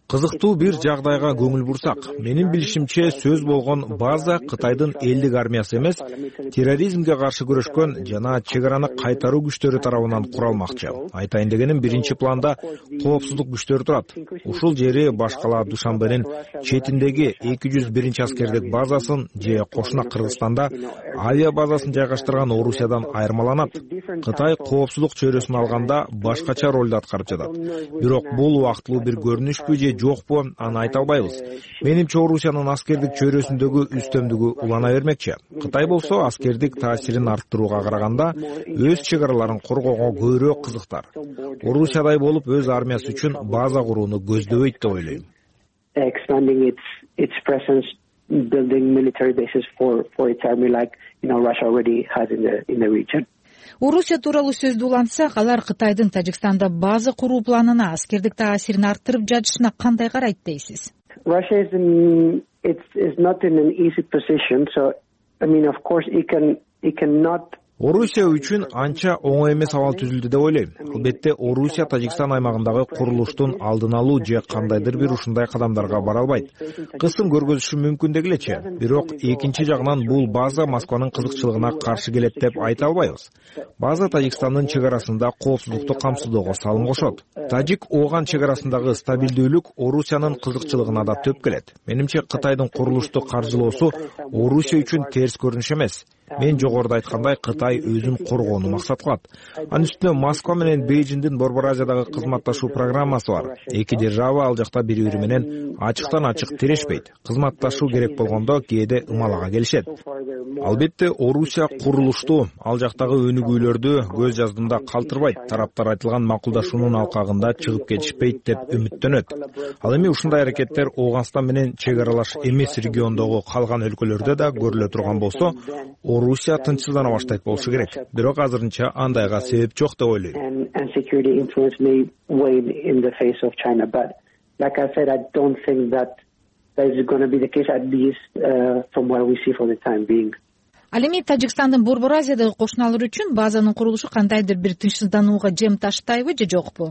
Кызыктуу бир жагдайга көңүл бурсак, менин билишимче сөз болгон база Кытайдын элдик армиясы эмес, терроризмге каршы күрөшкөн жана чек араны кайтаруу күчтөрү тарабынан куралмакчы. Айтайын дегеним, биринчи планда коопсуздук күчтөрү турат. Ушул жери башкала Душанбенин четиндеги эки жүз биринчи аскердик базасын же кошуна Кыргызстанда авиа базасын жайгаштырган Орусиядан айырмаланат. Кытай коопсуздук чөйрөсүн алганда башкача ролду аткарып жатат. Бирок бул убактылуу бир көрүнүшпү же жокпу, аны айта албайбыз. Менимче Орусиянын аскердик чөйрөсүндөгү үстөмдүгү улана бермекчи. Кытай болсо аскердик таасирин арттырууга караганда өз чек араларын коргоого көбүрөөк кызыктар. Орусиядай болуп өз армиясы үчүн база курууну көздөбөйт деп ойлойм. Expanding its its presence, building military bases for for its army, like you know Russia already has in the in the region. Орусия тууралуу сөздү улантсак, алар Кытайдын Тажикстанда база куруу планына, аскердик таасирин арттырып жатышына кандай карайт дейсиз? Russia is in it's is not in an easy position, so I mean of course it can it cannot. Орусия үчүн анча оңой эмес абал түзүлдү деп ойлойм. Албетте Орусия Тажикстан аймагындагы курулуштун алдын алуу же кандайдыр бир ушундай кадамдарга бара албайт. Кысым көргөзүшү мүмкүн дегилечи. Бирок экинчи жагынан бул база Москванын кызыкчылыгына каршы келет деп айта албайбыз. База Тажикстандын чек арасында коопсуздукту камсыздоого салым кошот. Тажик ооган чек арасындагы стабилдүүлүк Орусиянын кызыкчылыгына да төп келет. Менимче Кытайдын курулушту каржылоосу Орусия үчүн терс көрүнүш эмес. Мен жогоруда айткандай, Кытай өзүн коргоону максат кылат. Анын үстүнө Москва менен Бейжиңдин Борбор Азиядагы кызматташуу программасы бар. Эки держава ал жакта бири-бири менен ачыктан ачык тирешпейт. Кызматташуу керек болгондо кээде ымалага келишет. Албетте Орусия курулуштуу, ал жактагы өнүгүүлөрдү көз жаздымда калтырбайт. Тараптар айтылган макулдашуунун алкагында чыгып кетишпейт деп үмүттөнөт. Ал эми ушундай аракеттер Ооганстан менен чек аралаш эмес региондогу калган өлкөлөрдө да көрүлө турган болсо, Орусия тынчсыздана баштайт болушу керек. Бирок азырынча андайга себеп жок деп ойлойм. And security influence may wane in the face of China, but like I said, I don't think that that is going to be the case, at least uh, from what we see for the time being. Ал эми Тажикстандын Борбор Азиядагы кошуналары үчүн базанын курулушу кандайдыр бир тынчсызданууга жем таштайбы же жокпу?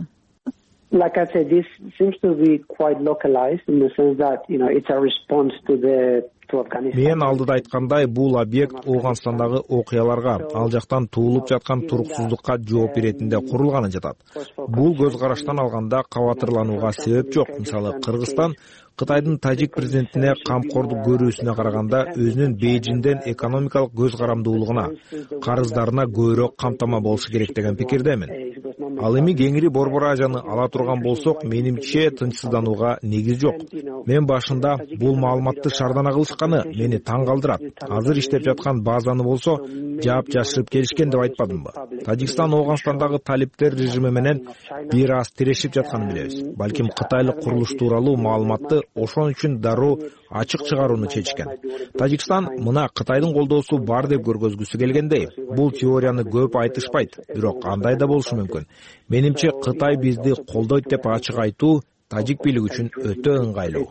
Like I said, this seems to be quite localized in the sense that, you know, it's a response to the Мен алдыда айткандай, бул объект Ооганстандагы окуяларга, ал жактан туулуп жаткан туруксуздукка жооп беретинде курулганы жатат. Бул көз караштан алганда кабатырланууга себеп жок. Мисалы, Кыргызстан Кытайдын Тажик президентине камкордук көрүүсүнө караганда өзүнүн Бейжиңден экономикалык көз карамдуулугуна, карыздарына көбүрөөк камтама болушу керек деген пикирдемин. Ал эми кеңири Борбор Азияны ала турган болсок, менимче тынчсызданууга негиз жок. Мен башында бул маалыматты шардана кылышканы мени таң калтырат. Азыр иштеп жаткан базаны болсо, жаап жашырып келишкен деп айтпадымбы? Тажикстан Ооганстандагы талиптер режими менен бир аз тирешип жатканын билебиз. Балким кытайлык курулуш тууралуу маалыматты ошон үчүн дароо ачык чыгарууну чечкен. Тажикстан мына Кытайдын колдоосу бар деп көргөзгүсү келгендей. Бул теорияны көп айтышпайт, бирок андай да болушу мүмкүн. Менимче Кытай бизди колдойт деп ачык айтуу тажик бийлиги үчүн өтө ыңгайлуу.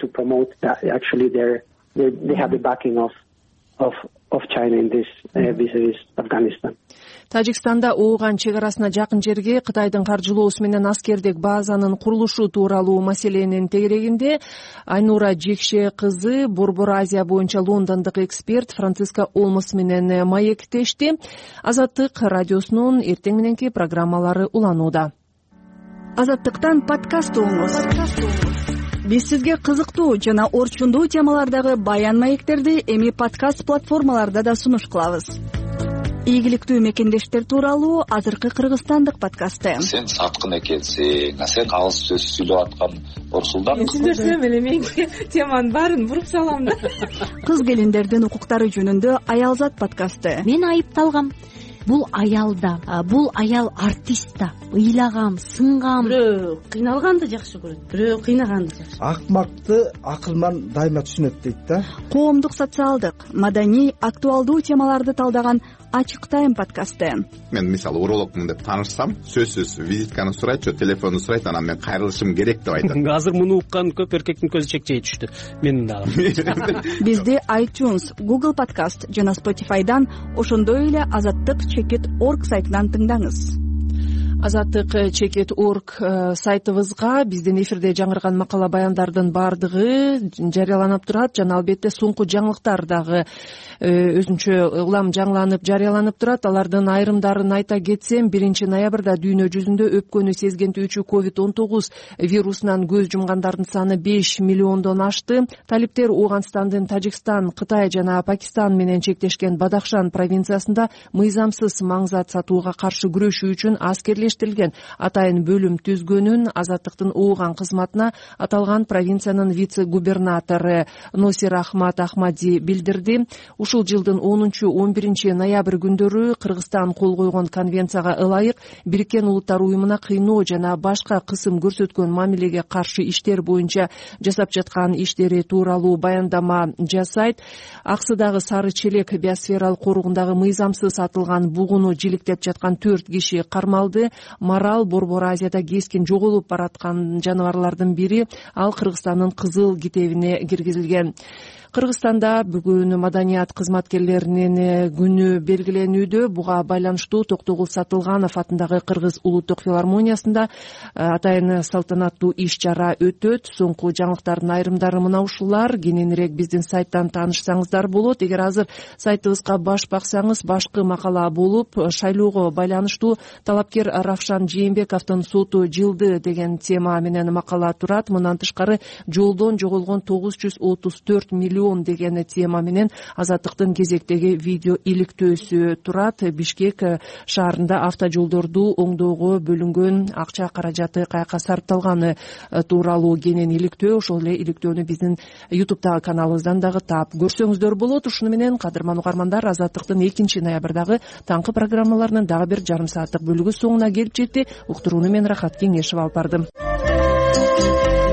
Of China in this uh, vis-a-vis Afghanistan. Тажикстанда Ооган чек арасына жакын жерге Кытайдын каржылоосу менен аскердик базанын курулушу тууралуу маселенин тегерегинде Айнура Жекше кызы Борбор Азия боюнча лондондук эксперт Франциска Олмос менен маектешти. Азаттык радиосунун эртең мененки программалары уланууда. Азаттыктан подкаст угуңуз. Биз сизге кызыктуу жана орчундуу темалардагы баян маектерди эми подкаст платформаларда да сунуш кылабыз. Ийгиликтүү мекендештер тууралуу азыркы кыргызстандык подкасты. Сен саткын экенсиң, сен алыс сөз сүйлөп аткан Орсулдан. Сиздерден эле мен теманын баарын буруп салам да. Кыз келиндердин укуктары жөнүндө Аялзат подкасты. Мен айыпталгам. Бул аялда, бул аял артистта. Ыйлагам, сынгам. Бирөө кыйналганды жакшы көрөт, бирөө кыйнаганды жакшы. Акмакты акылман дайыма түшүнөт дейт да. Коомдук, социалдык, маданий, актуалдуу темаларды талдаган Ачык Тайм подкасты. Мен мисалы урологмун деп таанышсам, сөзсүз визитканы сурайт, телефонду сурайт, анан мен кайрылышым керек деп айтат. Азыр муну уккан көп эркектин көзү чекчей түштү. Менин дагы. Бизди iTunes, Google Podcast жана Spotify'дан, ошондой эле азаттык чекит точка орг сайтынан тыңдаңыз. азаттык чекит орг сайтыбызга биздин эфирде жаңырган макала баяндардын баардыгы жарыяланып турат жана албетте соңку жаңылыктар дагы өзүнчө улам жаңыланып жарыяланып турат. Алардын айрымдарын айта кетсем, биринчи ноябрда дүйнө жүзүндө өпкөнү сезгентүүчү ковид он тогуз вирусунан көз жумгандардын саны беш миллиондон ашты. Талиптер Ооганстандын Тажикстан, Кытай жана Пакистан менен чектешкен Бадахшан провинциясында мыйзамсыз маңзат сатууга каршы күрөшүү үчүн аскерлештирилген атайын бөлүм түзгөнүн азаттыктын Ооган кызматына аталган провинциянын вице-губернатору Носир Ахмад Ахмади билдирди. Ушул жылдын онунчу он биринчи ноябрь күндөрү Кыргызстан кол койгон конвенцияга ылайык Бириккен Улуттар уюмуна кыйноо жана башка кысым көрсөткөн мамилеге каршы иштер боюнча жасап жаткан иштери тууралуу баяндама жасайт. Аксыдагы Сары Челек биосфералык коругундагы мыйзамсыз атылган бугуну жиликтеп жаткан төрт киши кармалды. Марал Борбор Азияда кескин жоголуп бараткан жаныбарлардын бири. Ал Кыргызстандын кызыл китебине киргизилген. Кыргызстанда бүгүн маданият кызматкерлеринин күнү белгиленүүдө. Буга байланыштуу Токтогул Сатылганов атындагы Кыргыз улуттук филармониясында атайын салтанаттуу иш чара өтөт. Соңку жаңылыктардын айрымдары мына ушулар. Кененирээк биздин сайттан таанышсаңыздар болот. Эгер азыр сайтыбызга баш баксаңыз, башкы макала болуп шайлоого байланыштуу талапкер Равшан Жээнбековдун соту жылды деген тема менен макала турат. Мындан тышкары жолдон жоголгон тогуз жүз отуз төрт миллион деген тема менен азаттыктын кезектеги видео иликтөөсү турат. Бишкек шаарында автожолдорду оңдоого бөлүнгөн акча каражаты каяка сарпталганы тууралуу кенен иликтөө. Ошол эле иликтөөнү биздин ютубтагы каналыбыздан дагы таап көрсөңүздөр болот. Ушуну менен кадырман угармандар, азаттыктын экинчи ноябрдагы таңкы программаларынын дагы бир жарым сааттык бөлүгү соңуна келип жетти. Уктурууну мен Рахат Кеңешева алып бардым.